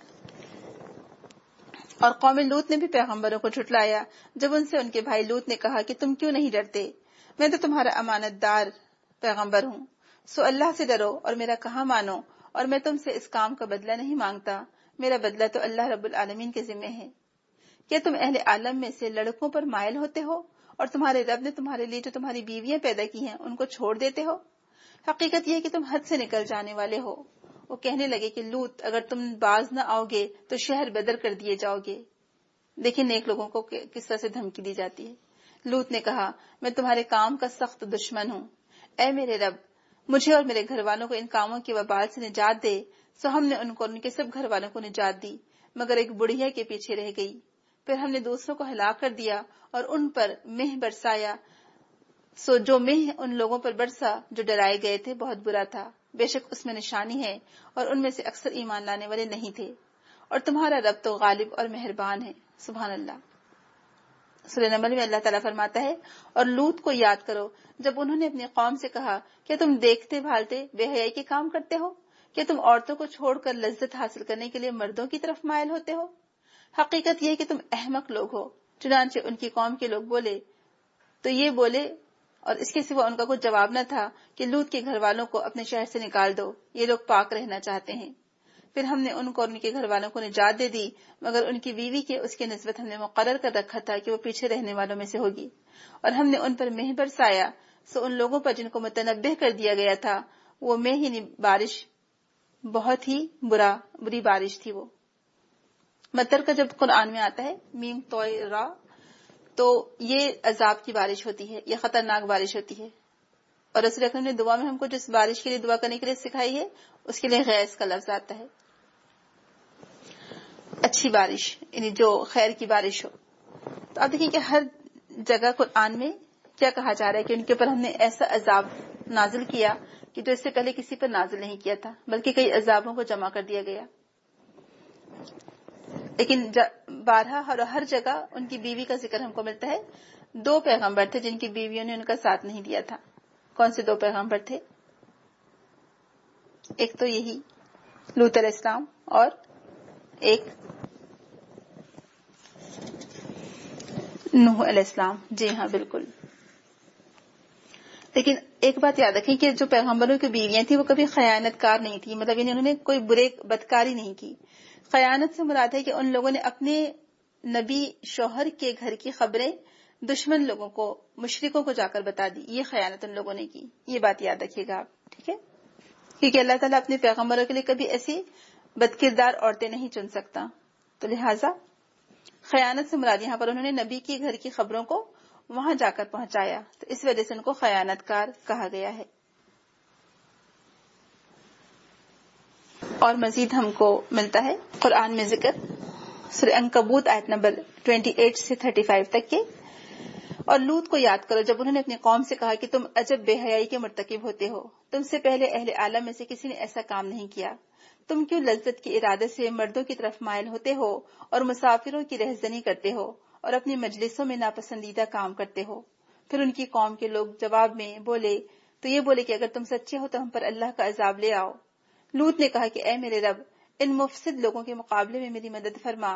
اور قوم لوط نے بھی پیغمبروں کو جھٹلایا جب ان سے ان کے بھائی لوط نے کہا کہ تم کیوں نہیں ڈرتے، میں تو تمہارا امانت دار پیغمبر ہوں، سو اللہ سے ڈرو اور میرا کہا مانو، اور میں تم سے اس کام کا بدلہ نہیں مانگتا، میرا بدلہ تو اللہ رب العالمین کے ذمہ ہے. کیا تم اہل عالم میں سے لڑکوں پر مائل ہوتے ہو اور تمہارے رب نے تمہارے لیے جو تمہاری بیویاں پیدا کی ہیں ان کو چھوڑ دیتے ہو؟ حقیقت یہ ہے کہ تم حد سے نکل جانے والے ہو. وہ کہنے لگے کہ لوط اگر تم باز نہ آؤ گے تو شہر بدر کر دیے جاؤ گے. دیکھیں نیک لوگوں کو کس طرح سے دھمکی دی جاتی ہے. لوط نے کہا میں تمہارے کام کا سخت دشمن ہوں، اے میرے رب مجھے اور میرے گھر والوں کو ان کاموں کی وبال سے نجات دے. سو ہم نے ان کو ان کے سب گھر والوں کو نجات دی مگر ایک بڑھیا کے پیچھے رہ گئی. پھر ہم نے دوسروں کو ہلاک کر دیا اور ان پر مہ برسایا. سو جو مہ ان لوگوں پر برسا جو ڈرائے گئے تھے بہت برا تھا، بے شک اس میں نشانی ہے اور ان میں سے اکثر ایمان لانے والے نہیں تھے. اور تمہارا رب تو غالب اور مہربان ہے. سبحان اللہ. سورہ نمل میں اللہ تعالیٰ فرماتا ہے اور لوط کو یاد کرو جب انہوں نے اپنی قوم سے کہا کیا تم دیکھتے بھالتے بے حیائی کے کام کرتے ہو؟ کیا تم عورتوں کو چھوڑ کر لذت حاصل کرنے کے لیے مردوں کی طرف مائل ہوتے ہو؟ حقیقت یہ ہے کہ تم احمق لوگ ہو. چنانچہ ان کی قوم کے لوگ بولے تو یہ بولے اور اس کے سوا ان کا کوئی جواب نہ تھا کہ لوط کے گھر والوں کو اپنے شہر سے نکال دو، یہ لوگ پاک رہنا چاہتے ہیں. پھر ہم نے ان کو اور ان کے گھر والوں کو نجات دے دی مگر ان کی بیوی کے اس کے نسبت ہم نے مقرر کر رکھا تھا کہ وہ پیچھے رہنے والوں میں سے ہوگی. اور ہم نے ان پر مہ برسایا، سو ان لوگوں پر جن کو متنبہ کر دیا گیا تھا وہ مہ ہی بارش بہت ہی برا بری بارش تھی. وہ مطر کا جب قرآن میں آتا ہے میم توئے را تو یہ عذاب کی بارش ہوتی ہے، یہ خطرناک بارش ہوتی ہے. اور رسول اکرم نے دعا میں ہم کو جس بارش کے لیے دعا کرنے کے لیے سکھائی ہے اس کے لیے غیث کا لفظ آتا ہے، اچھی بارش یعنی جو خیر کی بارش ہو. تو آپ دیکھیں کہ ہر جگہ قرآن میں کیا کہا جا رہا ہے کہ ان کے اوپر ہم نے ایسا عذاب نازل کیا کہ جو اس سے پہلے کسی پر نازل نہیں کیا تھا، بلکہ کئی عذابوں کو جمع کر دیا گیا. لیکن بارہا اور ہر جگہ ان کی بیوی کا ذکر ہم کو ملتا ہے. دو پیغمبر تھے جن کی بیویوں نے ان کا ساتھ نہیں دیا تھا. کون سے دو پیغمبر تھے؟ ایک تو یہی لوط علیہ السلام اور ایک نوح علیہ السلام. جی ہاں بالکل. لیکن ایک بات یاد رکھیں کہ جو پیغمبروں کی بیویاں تھیں وہ کبھی خیانت کار نہیں تھی، مطلب انہوں نے کوئی برے بدکاری نہیں کی. خیانت سے مراد ہے کہ ان لوگوں نے اپنے نبی شوہر کے گھر کی خبریں دشمن لوگوں کو مشرکوں کو جا کر بتا دی، یہ خیانت ان لوگوں نے کی. یہ بات یاد رکھیے گا آپ، ٹھیک ہے؟ کیونکہ اللہ تعالیٰ اپنے پیغمبروں کے لیے کبھی ایسی بدکردار عورتیں نہیں چن سکتا. تو لہٰذا خیانت سے مراد یہاں پر انہوں نے نبی کے گھر کی خبروں کو وہاں جا کر پہنچایا، تو اس وجہ سے ان کو خیانت کار کہا گیا ہے. اور مزید ہم کو ملتا ہے قرآن میں ذکر سورہ عنکبوت آیت نمبر اٹھائیس سے پینتیس تک کے. اور لوط کو یاد کرو جب انہوں نے اپنی قوم سے کہا کہ تم عجب بے حیائی کے مرتکب ہوتے ہو، تم سے پہلے اہل عالم میں سے کسی نے ایسا کام نہیں کیا. تم کیوں لذت کے ارادے سے مردوں کی طرف مائل ہوتے ہو اور مسافروں کی رہزنی کرتے ہو اور اپنی مجلسوں میں ناپسندیدہ کام کرتے ہو. پھر ان کی قوم کے لوگ جواب میں بولے تو یہ بولے کہ اگر تم سچے ہو تو ہم پر اللہ کا عذاب لے آؤ. لوط نے کہا کہ اے میرے رب ان مفسد لوگوں کے مقابلے میں میری مدد فرما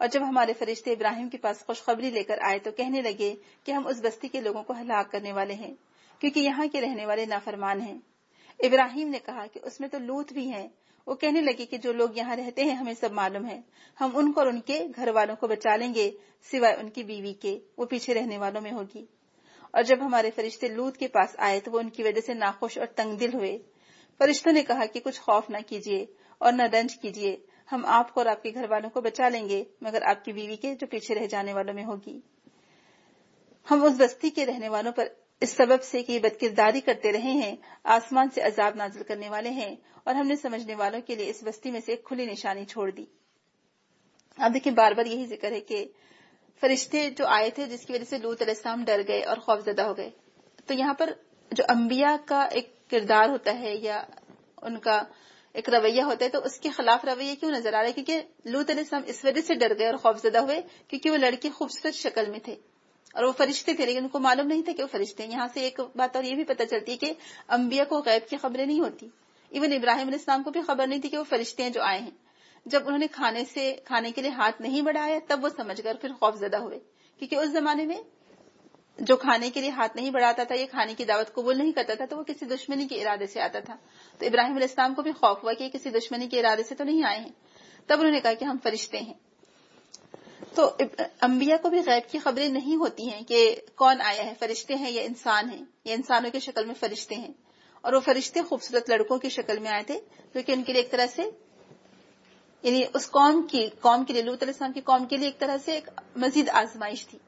اور جب ہمارے فرشتے ابراہیم کے پاس خوشخبری لے کر آئے تو کہنے لگے کہ ہم اس بستی کے لوگوں کو ہلاک کرنے والے ہیں کیونکہ یہاں کے رہنے والے نافرمان ہیں۔ ابراہیم نے کہا کہ اس میں تو لوط بھی ہیں۔ وہ کہنے لگے کہ جو لوگ یہاں رہتے ہیں ہمیں سب معلوم ہے، ہم ان کو اور ان کے گھر والوں کو بچا لیں گے سوائے ان کی بیوی کے، وہ پیچھے رہنے والوں میں ہوگی۔ اور جب ہمارے فرشتے لوط کے پاس آئے تو وہ ان کی وجہ سے ناخوش اور تنگ دل ہوئے۔ فرشتوں نے کہا کہ کچھ خوف نہ کیجیے اور نہ رنج کیجیے، ہم آپ کو اور آپ کے گھر والوں کو بچا لیں گے مگر آپ کی بیوی کے جو پیچھے رہ جانے والوں میں ہوگی۔ ہم اس بستی کے رہنے والوں پر اس سبب سے کہ یہ بدکرداری کرتے رہے ہیں آسمان سے عذاب نازل کرنے والے ہیں، اور ہم نے سمجھنے والوں کے لیے اس بستی میں سے ایک کھلی نشانی چھوڑ دی۔ اب دیکھیں بار بار یہی ذکر ہے کہ فرشتے جو آئے تھے جس کی وجہ سے لوط علیہ السلام ڈر گئے اور خوفزدہ ہو گئے۔ تو یہاں پر جو انبیاء کا ایک کردار ہوتا ہے یا ان کا ایک رویہ ہوتا ہے تو اس کے خلاف رویہ کیوں نظر آ رہا ہے؟ کیونکہ لوط علیہ السلام اس وجہ سے ڈر گئے اور خوفزدہ ہوئے کیونکہ وہ لڑکی خوبصورت شکل میں تھے اور وہ فرشتے تھے، لیکن ان کو معلوم نہیں تھا کہ وہ فرشتے ہیں۔ یہاں سے ایک بات اور یہ بھی پتہ چلتی ہے کہ انبیاء کو غیب کی خبریں نہیں ہوتی۔ ایون ابراہیم علیہ السلام کو بھی خبر نہیں تھی کہ وہ فرشتے ہیں جو آئے ہیں۔ جب انہوں نے کھانے سے کھانے کے لیے ہاتھ نہیں بڑھایا تب وہ سمجھ گئے اور پھر خوفزدہ ہوئے، کیونکہ اس زمانے میں جو کھانے کے لیے ہاتھ نہیں بڑھاتا تھا یا کھانے کی دعوت قبول نہیں کرتا تھا تو وہ کسی دشمنی کے ارادے سے آتا تھا۔ تو ابراہیم علیہ السلام کو بھی خوف ہوا کہ یہ کسی دشمنی کے ارادے سے تو نہیں آئے ہیں، تب انہوں نے کہا کہ ہم فرشتے ہیں۔ تو انبیاء کو بھی غیب کی خبریں نہیں ہوتی ہیں کہ کون آیا ہے، فرشتے ہیں یا انسان ہیں یا انسانوں کی شکل میں فرشتے ہیں، اور وہ فرشتے خوبصورت لڑکوں کی شکل میں آئے تھے جو کہ ان کے لیے ایک طرح سے یعنی اس قوم کی قوم کے لیے لوط علیہ السلام کی قوم کے لیے ایک طرح سے ایک مزید آزمائش تھی۔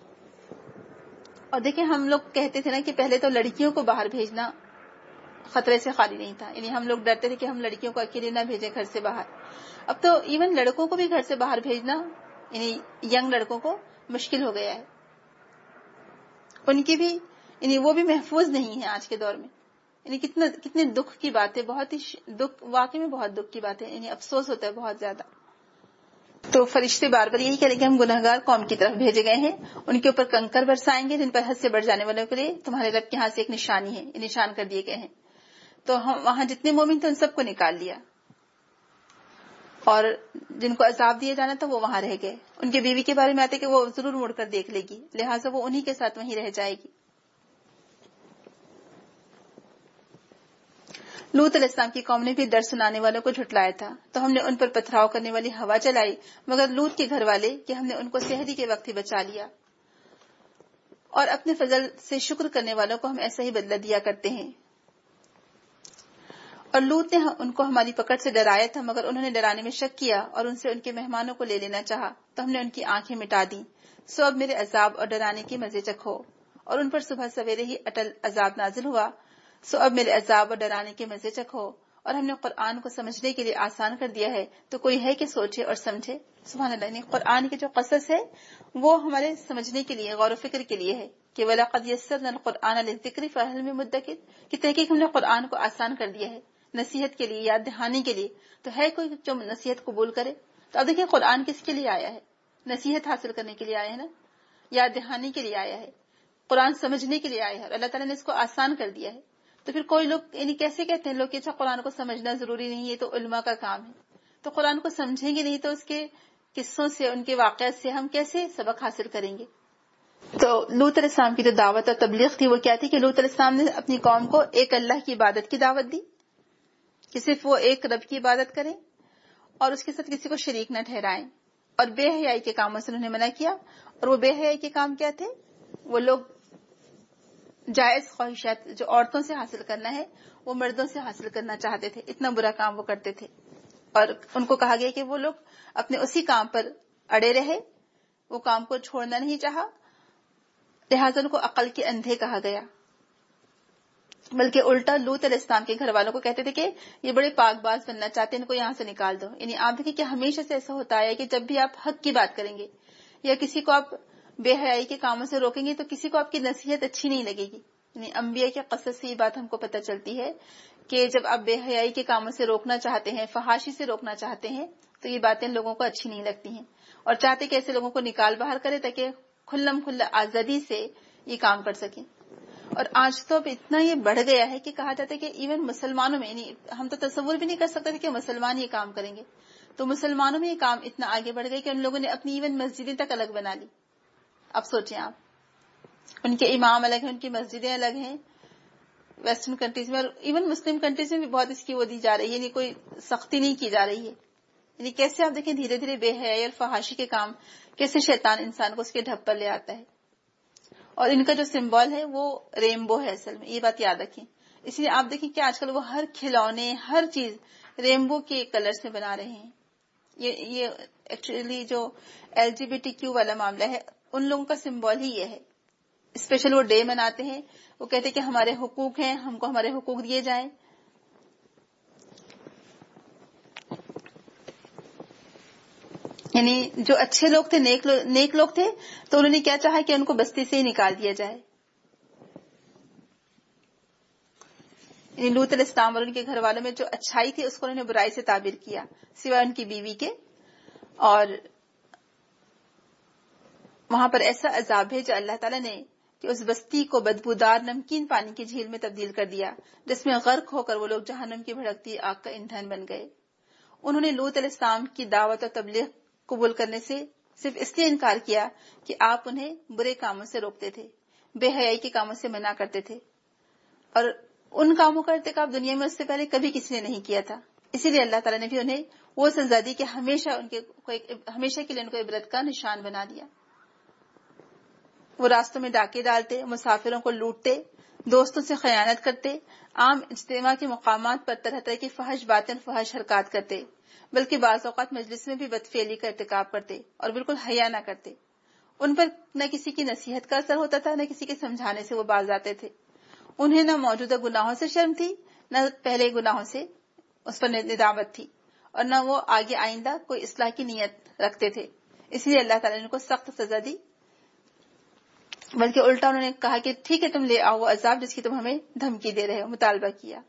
اور دیکھیں ہم لوگ کہتے تھے نا کہ پہلے تو لڑکیوں کو باہر بھیجنا خطرے سے خالی نہیں تھا، یعنی ہم لوگ ڈرتے تھے کہ ہم لڑکیوں کو اکیلے نہ بھیجیں گھر سے باہر۔ اب تو ایون لڑکوں کو بھی گھر سے باہر بھیجنا یعنی ینگ لڑکوں کو مشکل ہو گیا ہے، ان کی بھی یعنی وہ بھی محفوظ نہیں ہے آج کے دور میں۔ یعنی کتنا کتنے دکھ کی بات ہے، بہت ہی دکھ، واقعی میں بہت دکھ کی بات ہے، یعنی افسوس ہوتا ہے بہت زیادہ۔ تو فرشتے بار بار یہی کہہ رہے کہ ہم گنہگار قوم کی طرف بھیجے گئے ہیں، ان کے اوپر کنکر برسائیں گے جن پر حد سے بڑھ جانے والوں کے لیے تمہارے رب کے ہاں سے ایک نشانی ہے، یہ نشان کر دیے گئے ہیں۔ تو ہم وہاں جتنے مومن تھے ان سب کو نکال لیا، اور جن کو عذاب دیا جانا تھا وہ وہاں رہ گئے۔ ان کی بیوی کے بارے میں آتے کہ وہ ضرور مڑ کر دیکھ لے گی، لہٰذا وہ انہی کے ساتھ وہیں رہ جائے گی۔ لوط علیہ السلام کی قوم نے بھی ڈر سنانے والوں کو جھٹلایا تھا، تو ہم نے ان پر پتھراؤ کرنے والی ہوا چلائی، مگر لوط کے گھر والے کہ ہم نے ان کو سحری کے وقت ہی بچا لیا، اور اپنے فضل سے شکر کرنے والوں کو ہم ایسا ہی بدلہ دیا کرتے ہیں۔ اور لوط نے ان کو ہماری پکڑ سے ڈرایا تھا، مگر انہوں نے ڈرانے میں شک کیا اور ان سے ان کے مہمانوں کو لے لینا چاہا، تو ہم نے ان کی آنکھیں مٹا دیں۔ سو اب میرے عذاب اور ڈرانے کے مزے چکھو، اور ان پر صبح سویرے ہی اٹل عذاب نازل ہوا۔ سو اب میرے عذاب اور ڈرانے کے مزے چکھو، اور ہم نے قرآن کو سمجھنے کے لیے آسان کر دیا ہے، تو کوئی ہے کہ سوچے اور سمجھے۔ سبحان اللہ، یعنی قرآن کے جو قصص ہے وہ ہمارے سمجھنے کے لیے، غور و فکر کے لیے ہے کہ وَلَقَدْ يَسَّرْنَا الْقُرْآنَ لِلذِّكْرِ فَهَلْ مِن مُدَّكِرٍ، کہ تحقیق ہم نے قرآن کو آسان کر دیا ہے نصیحت کے لیے، یاد دہانی کے لیے، تو ہے کوئی جو نصیحت قبول کرے؟ تو اب دیکھیں قرآن کس کے لیے آیا ہے؟ نصیحت حاصل کرنے کے لیے آیا ہے نا، یاد دہانی کے لیے آیا ہے، قرآن سمجھنے کے لیے آیا ہے، اور اللہ تعالیٰ نے اس کو آسان کر دیا ہے۔ تو پھر کوئی لوگ یعنی کیسے کہتے ہیں لوگ کہ اچھا قرآن کو سمجھنا ضروری نہیں ہے، تو علماء کا کام ہے۔ تو قرآن کو سمجھیں گے نہیں تو اس کے قصوں سے، ان کے واقعات سے ہم کیسے سبق حاصل کریں گے؟ تو لوط علیہ السلام کی جو دعوت اور تبلیغ تھی وہ کیا تھی کہ لوط علیہ السلام نے اپنی قوم کو ایک اللہ کی عبادت کی دعوت دی کہ صرف وہ ایک رب کی عبادت کریں اور اس کے ساتھ کسی کو شریک نہ ٹھہرائیں، اور بے حیائی کے کاموں سے انہوں نے منع کیا۔ اور وہ بے حیائی کے کام کیا تھے؟ وہ لوگ جائز خواہشات جو عورتوں سے حاصل کرنا ہے وہ مردوں سے حاصل کرنا چاہتے تھے، اتنا برا کام وہ کرتے تھے، اور ان کو کہا گیا کہ وہ لوگ اپنے اسی کام پر اڑے رہے، وہ کام کو چھوڑنا نہیں چاہا، لہٰذا ان کو عقل کے اندھے کہا گیا۔ بلکہ الٹا لوط علیہ السلام کے گھر والوں کو کہتے تھے کہ یہ بڑے پاک باز بننا چاہتے ہیں، ان کو یہاں سے نکال دو۔ یعنی آپ دیکھیں کہ ہمیشہ سے ایسا ہوتا ہے کہ جب بھی آپ حق کی بات کریں گے یا کسی کو آپ بے حیائی کے کاموں سے روکیں گے تو کسی کو آپ کی نصیحت اچھی نہیں لگے گی۔ یعنی انبیاء کے قصص سے یہ بات ہم کو پتہ چلتی ہے کہ جب آپ بے حیائی کے کاموں سے روکنا چاہتے ہیں، فحاشی سے روکنا چاہتے ہیں، تو یہ باتیں لوگوں کو اچھی نہیں لگتی ہیں، اور چاہتے کہ ایسے لوگوں کو نکال باہر کرے تاکہ کھلم کھلا آزادی سے یہ کام کر سکیں۔ اور آج تو اب اتنا یہ بڑھ گیا ہے کہ کہا جاتا ہے کہ ایون مسلمانوں میں، یعنی ہم تو تصور بھی نہیں کر سکتے تھے کہ مسلمان یہ کام کریں گے۔ تو مسلمانوں میں یہ کام اتنا آگے بڑھ گیا کہ ان لوگوں نے اپنی ایون مسجدیں تک الگ بنا لی. اب سوچیں آپ, ان کے امام الگ ہیں, ان کی مسجدیں الگ ہیں ویسٹرن کنٹریز میں, اور ایون مسلم کنٹریز میں بھی بہت اس کی وہ دی جا رہی ہے, یعنی کوئی سختی نہیں کی جا رہی ہے. یعنی کیسے آپ دیکھیں دھیرے دھیرے بے حیائی اور فحاشی کے کام کیسے شیطان انسان کو اس کے ڈھپ پر لے آتا ہے. اور ان کا جو سمبول ہے وہ ریمبو ہے اصل میں, یہ بات یاد رکھیں. اس لیے آپ دیکھیں کہ آج کل وہ ہر کھلونے ہر چیز ریمبو کے کلر سے بنا رہے ہیں. یہ یہ ایکچولی جو L G B T Q والا معاملہ ہے ان لوگوں کا سمبول ہی یہ ہے. اسپیشل وہ ڈے مناتے ہیں, وہ کہتے ہیں کہ ہمارے حقوق ہیں, ہم کو ہمارے حقوق دیے جائیں. یعنی جو اچھے لوگ تھے, نیک لوگ, نیک لوگ تھے, تو انہوں نے کیا چاہا کہ ان کو بستی سے ہی نکال دیا جائے. یعنی لوط علیہ السلام اور ان کے گھر والوں میں جو اچھائی تھی اس کو انہوں نے برائی سے تعبیر کیا, سوائے ان کی بیوی کے. اور وہاں پر ایسا عذاب بھیجا اللہ تعالیٰ نے کہ اس بستی کو بدبودار نمکین پانی کی جھیل میں تبدیل کر دیا, جس میں غرق ہو کر وہ لوگ جہنم کی بھڑکتی آگ کا ایندھن بن گئے. انہوں نے لوط علیہ السلام کی دعوت اور تبلیغ قبول کرنے سے صرف اس لیے انکار کیا کہ آپ انہیں برے کاموں سے روکتے تھے, بے حیائی کے کاموں سے منع کرتے تھے, اور ان کاموں کا ارتکاب دنیا میں اس سے پہلے کبھی کسی نے نہیں کیا تھا. اسی لیے اللہ تعالیٰ نے بھی انہیں وہ سزا دی کہ ہمیشہ ان کے ہمیشہ کے لیے ان کو عبرت کا نشان بنا دیا. وہ راستوں میں ڈاکے ڈالتے, مسافروں کو لوٹتے, دوستوں سے خیانت کرتے, عام اجتماع کے مقامات پر طرح طرح کی فحش باتیں, فحش حرکات کرتے, بلکہ بعض اوقات مجلس میں بھی بدفعلی کا ارتکاب کرتے اور بالکل حیا نہ کرتے. ان پر نہ کسی کی نصیحت کا اثر ہوتا تھا, نہ کسی کے سمجھانے سے وہ باز آتے تھے. انہیں نہ موجودہ گناہوں سے شرم تھی, نہ پہلے گناہوں سے اس پر ندامت تھی, اور نہ وہ آگے آئندہ کوئی اصلاح کی نیت رکھتے تھے. اس لیے اللہ تعالیٰ نے ان کو سخت سزا دی, بلکہ الٹا انہوں نے کہا کہ ٹھیک ہے تم لے آؤ وہ عذاب جس کی تم ہمیں دھمکی دے رہے ہو, مطالبہ کیا.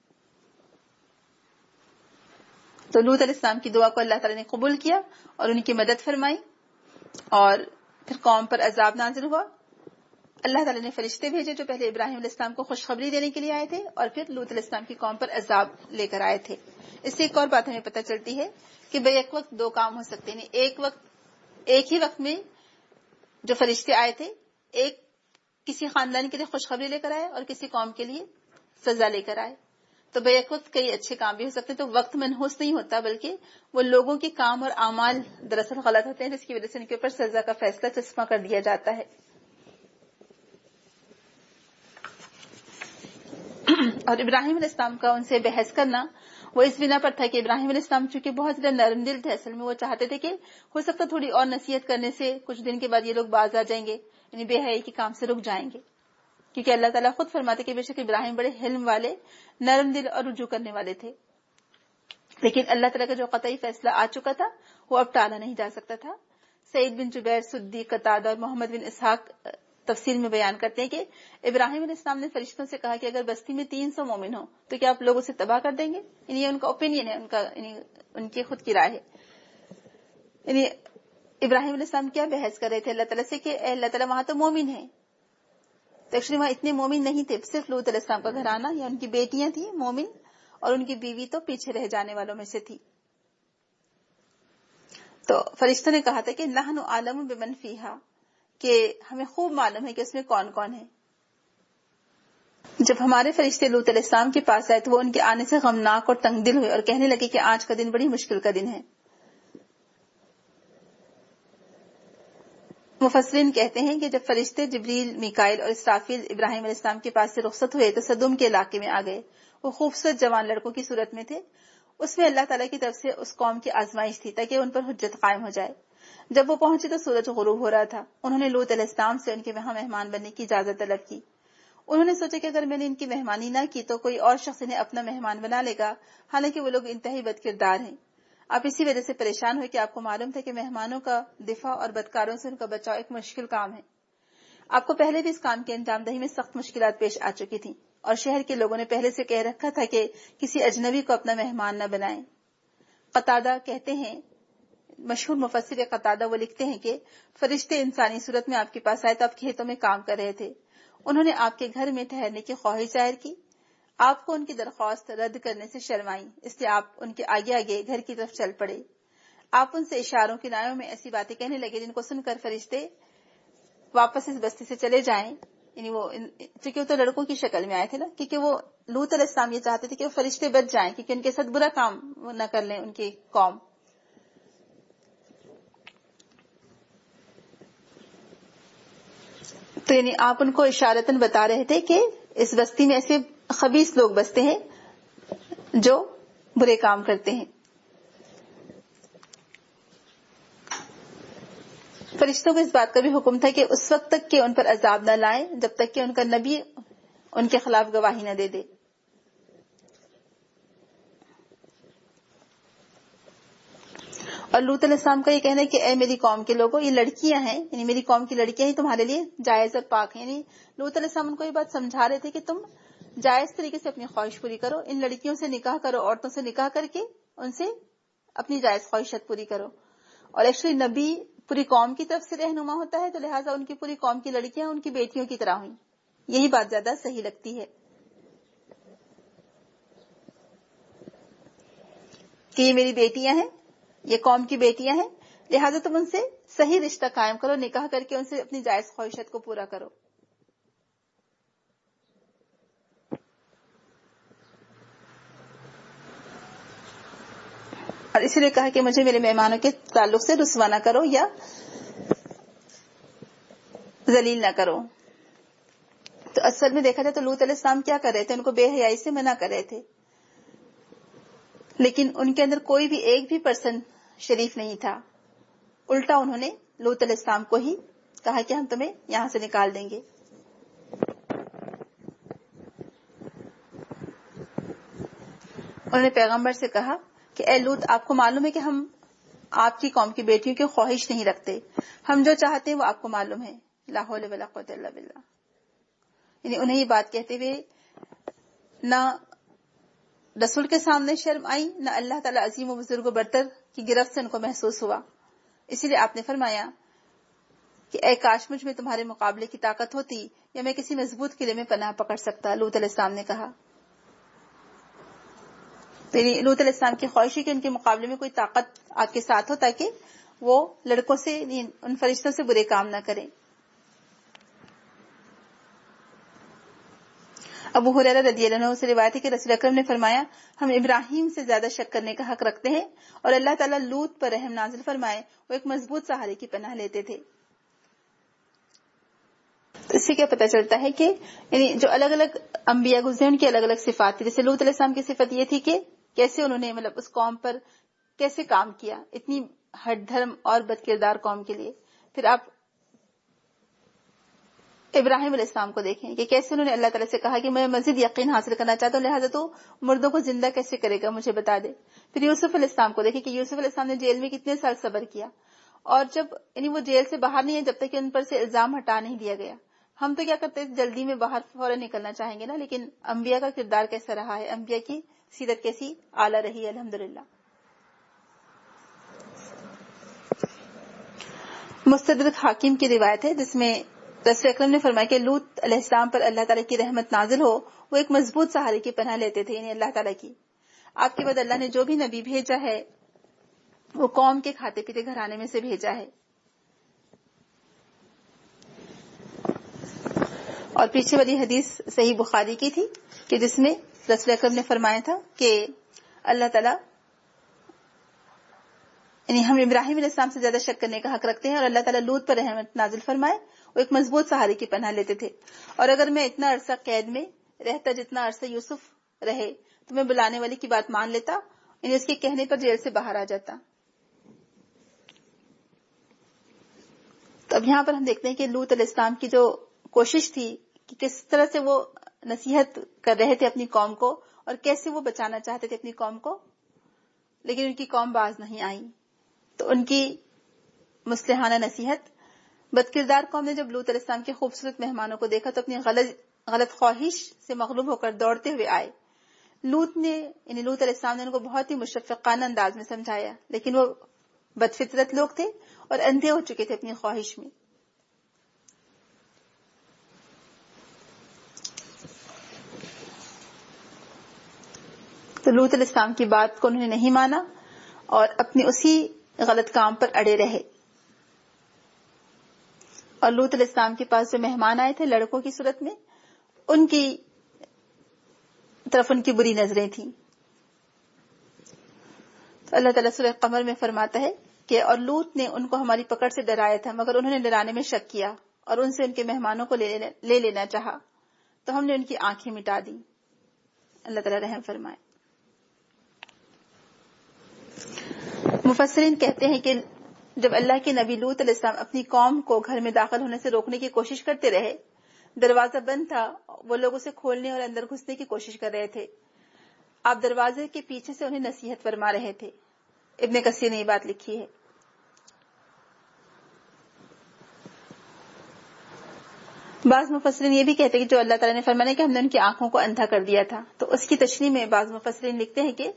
تو لوط علیہ السلام کی دعا کو اللہ تعالیٰ نے قبول کیا اور ان کی مدد فرمائی, اور پھر قوم پر عذاب نازل ہوا. اللہ تعالیٰ نے فرشتے بھیجے جو پہلے ابراہیم علیہ السلام کو خوشخبری دینے کے لیے آئے تھے, اور پھر لوط علیہ السلام کی قوم پر عذاب لے کر آئے تھے. اس سے ایک اور بات ہمیں پتہ چلتی ہے کہ بے ایک وقت دو کام ہو سکتے ہیں. ایک وقت ایک ہی وقت میں جو فرشتے آئے تھے, ایک کسی خاندان کے لیے خوشخبری لے کر آئے اور کسی قوم کے لیے سزا لے کر آئے. تو بے ایک وقت کئی اچھے کام بھی ہو سکتے ہیں. تو وقت منحوس نہیں ہوتا, بلکہ وہ لوگوں کے کام اور اعمال دراصل غلط ہوتے ہیں, جس کی وجہ سے ان کے اوپر سزا کا فیصلہ چسپاں کر دیا جاتا ہے. اور ابراہیم علیہ السلام کا ان سے بحث کرنا وہ اس بنا پر تھا کہ ابراہیم علیہ السلام چونکہ بہت زیادہ نرم دل تھے, اصل میں وہ چاہتے تھے کہ ہو سکتا تھوڑی اور نصیحت کرنے سے کچھ دن کے بعد یہ لوگ باز آ جائیں گے, یعنی بے حیائی کے کام سے رک جائیں گے. کیونکہ اللہ تعالیٰ خود فرماتے کہ بے شک ابراہیم بڑے حلم والے, نرم دل اور رجوع کرنے والے تھے. لیکن اللہ تعالیٰ کا جو قطعی فیصلہ آ چکا تھا وہ اب ٹالا نہیں جا سکتا تھا. سعید بن جبیر, سدی, قتادہ اور محمد بن اسحاق تفسیر میں بیان کرتے ہیں کہ ابراہیم علیہ السلام نے فرشتوں سے کہا کہ اگر بستی میں تین سو مومن ہو تو کیا آپ لوگ اسے تباہ کر دیں گے. یعنی یہ ان کا اوپینین ہے, ان کا یعنی ان کی خود کی رائے ہے. یعنی ابراہیم علیہ السلام کیا بحث کر رہے تھے اللہ تعالیٰ سے کہ اے اللہ تعالیٰ وہاں تو مومن ہیں. تو ایکچولی وہاں اتنے مومن نہیں تھے, صرف لوط علیہ السلام کا گھرانہ یا ان کی بیٹیاں تھیں مومن, اور ان کی بیوی تو پیچھے رہ جانے والوں میں سے تھی. تو فرشتوں نے کہا تھا کہ نحن عالم بمن فیہا, کہ ہمیں خوب معلوم ہے کہ اس میں کون کون ہے. جب ہمارے فرشتے لوط علیہ السلام کے پاس آئے تو وہ ان کے آنے سے غمناک اور تنگ دل ہوئے اور کہنے لگے کہ آج کا دن بڑی مشکل کا دن ہے. مفسرین کہتے ہیں کہ جب فرشتے جبریل, میکائیل اور اسرافیل ابراہیم علیہ السلام کے پاس سے رخصت ہوئے تو سدوم کے علاقے میں آ گئے. وہ خوبصورت جوان لڑکوں کی صورت میں تھے. اس میں اللہ تعالیٰ کی طرف سے اس قوم کی آزمائش تھی تاکہ ان پر حجت قائم ہو جائے. جب وہ پہنچے تو سورج غروب ہو رہا تھا. انہوں نے لوط علیہ السلام سے ان کے وہاں مہمان بننے کی اجازت طلب کی. انہوں نے سوچا کہ اگر میں نے ان کی مہمانی نہ کی تو کوئی اور شخص انہیں اپنا مہمان بنا لے گا, حالانکہ وہ لوگ انتہائی بد کردار ہیں. آپ اسی وجہ سے پریشان ہوئے کہ آپ کو معلوم تھا کہ مہمانوں کا دفاع اور بدکاروں سے ان کا بچاؤ ایک مشکل کام ہے. آپ کو پہلے بھی اس کام کی انجام دہی میں سخت مشکلات پیش آ چکی تھیں, اور شہر کے لوگوں نے پہلے سے کہہ رکھا تھا کہ کسی اجنبی کو اپنا مہمان نہ بنائیں. قتادہ کہتے ہیں, مشہور مفسر قتادہ, وہ لکھتے ہیں کہ فرشتے انسانی صورت میں آپ کے پاس آئے تو آپ کھیتوں میں کام کر رہے تھے. انہوں نے آپ کے گھر میں ٹھہرنے کی خواہش ظاہر کی. آپ کو ان کی درخواست رد کرنے سے شرمائی, اس لیے آپ ان کے آگے آگے گھر کی طرف چل پڑے. آپ ان سے اشاروں کنایوں میں ایسی باتیں کہنے لگے جن کو سن کر فرشتے واپس اس بستی سے چلے جائیں. یعنی وہ چونکہ وہ تو لڑکوں کی شکل میں آئے تھے نا, کیونکہ وہ لوط علیہ السلام یہ چاہتے تھے کہ وہ فرشتے بچ جائیں کیونکہ ان کے ساتھ برا کام نہ کر لیں ان کی قوم. تو یعنی آپ ان کو اشارتاً بتا رہے تھے کہ اس بستی میں ایسے خبیث لوگ بستے ہیں جو برے کام کرتے ہیں. فرشتوں کو اس بات کا بھی حکم تھا کہ اس وقت تک کہ ان پر عذاب نہ لائیں جب تک کہ ان کا نبی ان کے خلاف گواہی نہ دے دے. اور لوط علیہ السلام کا یہ کہنا ہے کہ اے میری قوم کے لوگوں, یہ لڑکیاں ہیں, یعنی میری قوم کی لڑکیاں ہی تمہارے لیے جائز اور پاک ہیں. یعنی لوط علیہ السلام ان کو یہ بات سمجھا رہے تھے کہ تم جائز طریقے سے اپنی خواہش پوری کرو, ان لڑکیوں سے نکاح کرو, عورتوں سے نکاح کر کے ان سے اپنی جائز خواہشات پوری کرو. اور ایکچولی نبی پوری قوم کی طرف سے رہنما ہوتا ہے, تو لہٰذا ان کی پوری قوم کی لڑکیاں ان کی بیٹیوں کی طرح ہوئیں. یہی بات زیادہ صحیح لگتی ہے کہ یہ میری بیٹیاں ہیں, یہ قوم کی بیٹیاں ہیں, لہٰذا تم ان سے صحیح رشتہ قائم کرو, نکاح کر کے ان سے اپنی جائز خواہشات کو پورا کرو. اور اسی لیے کہا کہ مجھے میرے مہمانوں کے تعلق سے رسوا نہ کرو یا ذلیل نہ کرو. تو اصل میں دیکھا جائے تو لوط علیہ السلام کیا کر رہے تھے, ان کو بے حیائی سے منع کر رہے تھے, لیکن ان کے اندر کوئی بھی ایک بھی پرسن شریف نہیں تھا. الٹا انہوں نے لوط علیہ السلام کو ہی کہا کہ ہم تمہیں یہاں سے نکال دیں گے. انہوں نے پیغمبر سے کہا کہ اے لوط, آپ کو معلوم ہے کہ ہم آپ کی قوم کی بیٹیوں کی خواہش نہیں رکھتے, ہم جو چاہتے ہیں وہ آپ کو معلوم ہے. لا حول ولا قوت الا باللہ. یعنی انہیں یہ بات کہتے ہوئے نہ رسول کے سامنے شرم آئی, نہ اللہ تعالیٰ عظیم و بزرگ و برتر کی گرفت سے ان کو محسوس ہوا. اسی لیے آپ نے فرمایا کہ اے کاش مجھ میں تمہارے مقابلے کی طاقت ہوتی یا میں کسی مضبوط قلعے میں پناہ پکڑ سکتا. لوط علیہ السلام نے کہا. یعنی لوط علیہ السلام کی خواہش ہے کہ ان کے مقابلے میں کوئی طاقت آپ کے ساتھ ہو تاکہ وہ لڑکوں سے, ان فرشتوں سے برے کام نہ کریں. ابو ہریرہ رضی اللہ عنہ سے روایت ہے کہ رسول اکرم نے فرمایا, ہم ابراہیم سے زیادہ شک کرنے کا حق رکھتے ہیں, اور اللہ تعالیٰ لوط پر رحم نازل فرمائے وہ ایک مضبوط سہارے کی پناہ لیتے تھے. اس سے کیا پتہ چلتا ہے کہ یعنی جو الگ الگ انبیاء گزرے ان کی الگ الگ صفات تھی. جیسے لوط علیہ السلام کی صفت یہ تھی کہ کیسے انہوں نے مطلب اس قوم پر کیسے کام کیا, اتنی ہٹ دھرم اور بد کردار قوم کے لیے. پھر آپ ابراہیم علیہ السلام کو دیکھیں کہ کیسے انہوں نے اللہ تعالیٰ سے کہا کہ میں مزید یقین حاصل کرنا چاہتا ہوں, لہٰذا تو مردوں کو زندہ کیسے کرے گا مجھے بتا دے. پھر یوسف علیہ السلام کو دیکھیں کہ یوسف علیہ السلام نے جیل میں کتنے سال صبر کیا, اور جب یعنی وہ جیل سے باہر نہیں ہے جب تک کہ ان پر سے الزام ہٹا نہیں دیا گیا. ہم تو کیا کرتے ہیں, جلدی میں باہر فوراً نکلنا چاہیں گے نا, لیکن انبیاء کا کردار کیسا رہا ہے, انبیاء کی سیرت کیسی اعلیٰ رہی ہے الحمدللہ. مستدرک حاکم کی روایت ہے جس میں رسول اکرم نے فرمایا کہ لوط علیہ السلام پر اللہ تعالیٰ کی رحمت نازل ہو, وہ ایک مضبوط سہارے کی پناہ لیتے تھے, یعنی اللہ تعالیٰ کی. آپ کے بعد اللہ نے جو بھی نبی بھیجا ہے وہ قوم کے کھاتے پیتے گھرانے میں سے بھیجا ہے. اور پیچھے والی حدیث صحیح بخاری کی تھی کہ جس میں رسول اکرم نے فرمایا تھا کہ اللہ تعالیٰ یعنی ہم ابراہیم علیہ السلام سے زیادہ شک کرنے کا حق رکھتے ہیں, اور اللہ تعالیٰ لوط پر رحمت نازل فرمائے وہ ایک مضبوط سہارے کی پناہ لیتے تھے. اور اگر میں اتنا عرصہ قید میں رہتا جتنا عرصہ یوسف رہے تو میں بلانے والی کی بات مان لیتا, یعنی اس کے کہنے پر جیل سے باہر آ جاتا. تو اب یہاں پر ہم دیکھتے ہیں کہ لوط علیہ السلام کی جو کوشش تھی کہ کس طرح سے وہ نصیحت کر رہے تھے اپنی قوم کو, اور کیسے وہ بچانا چاہتے تھے اپنی قوم کو, لیکن ان کی قوم باز نہیں آئی. تو ان کی مصلحانہ نصیحت, بد کردار قوم نے جب لوط علیہ السلام کے خوبصورت مہمانوں کو دیکھا تو اپنی غلط غلط خواہش سے مغلوب ہو کر دوڑتے ہوئے آئے. لوط نے یعنی لوط علیہ السلام نے ان کو بہت ہی مشفقانہ انداز میں سمجھایا, لیکن وہ بد فطرت لوگ تھے اور اندھے ہو چکے تھے اپنی خواہش میں. تو لوط علیہ السلام کی بات کو انہوں نے نہیں مانا اور اپنی اسی غلط کام پر اڑے رہے. اور لوط علیہ السلام کے پاس جو مہمان آئے تھے لڑکوں کی صورت میں، ان کی طرف ان کی بری نظریں تھیں. تو اللہ تعالیٰ سورہ قمر میں فرماتا ہے کہ اور لوط نے ان کو ہماری پکڑ سے ڈرایا تھا، مگر انہوں نے ڈرانے میں شک کیا اور ان سے ان کے مہمانوں کو لے لے لینا چاہا، تو ہم نے ان کی آنکھیں مٹا دی. اللہ تعالیٰ رحم فرمائے. مفسرین کہتے ہیں کہ جب اللہ کے نبی لوط علیہ السلام اپنی قوم کو گھر میں داخل ہونے سے روکنے کی کوشش کرتے رہے، دروازہ بند تھا، وہ لوگ اسے کھولنے اور اندر گھسنے کی کوشش کر رہے تھے. آپ دروازے کے پیچھے سے انہیں نصیحت فرما رہے تھے. ابن کثیر نے یہ بات لکھی ہے. بعض مفسرین یہ بھی کہتے ہیں کہ جو اللہ تعالیٰ نے فرمایا کہ ہم نے ان کی آنکھوں کو اندھا کر دیا تھا، تو اس کی تشریح میں بعض مفسرین لکھتے ہیں کہ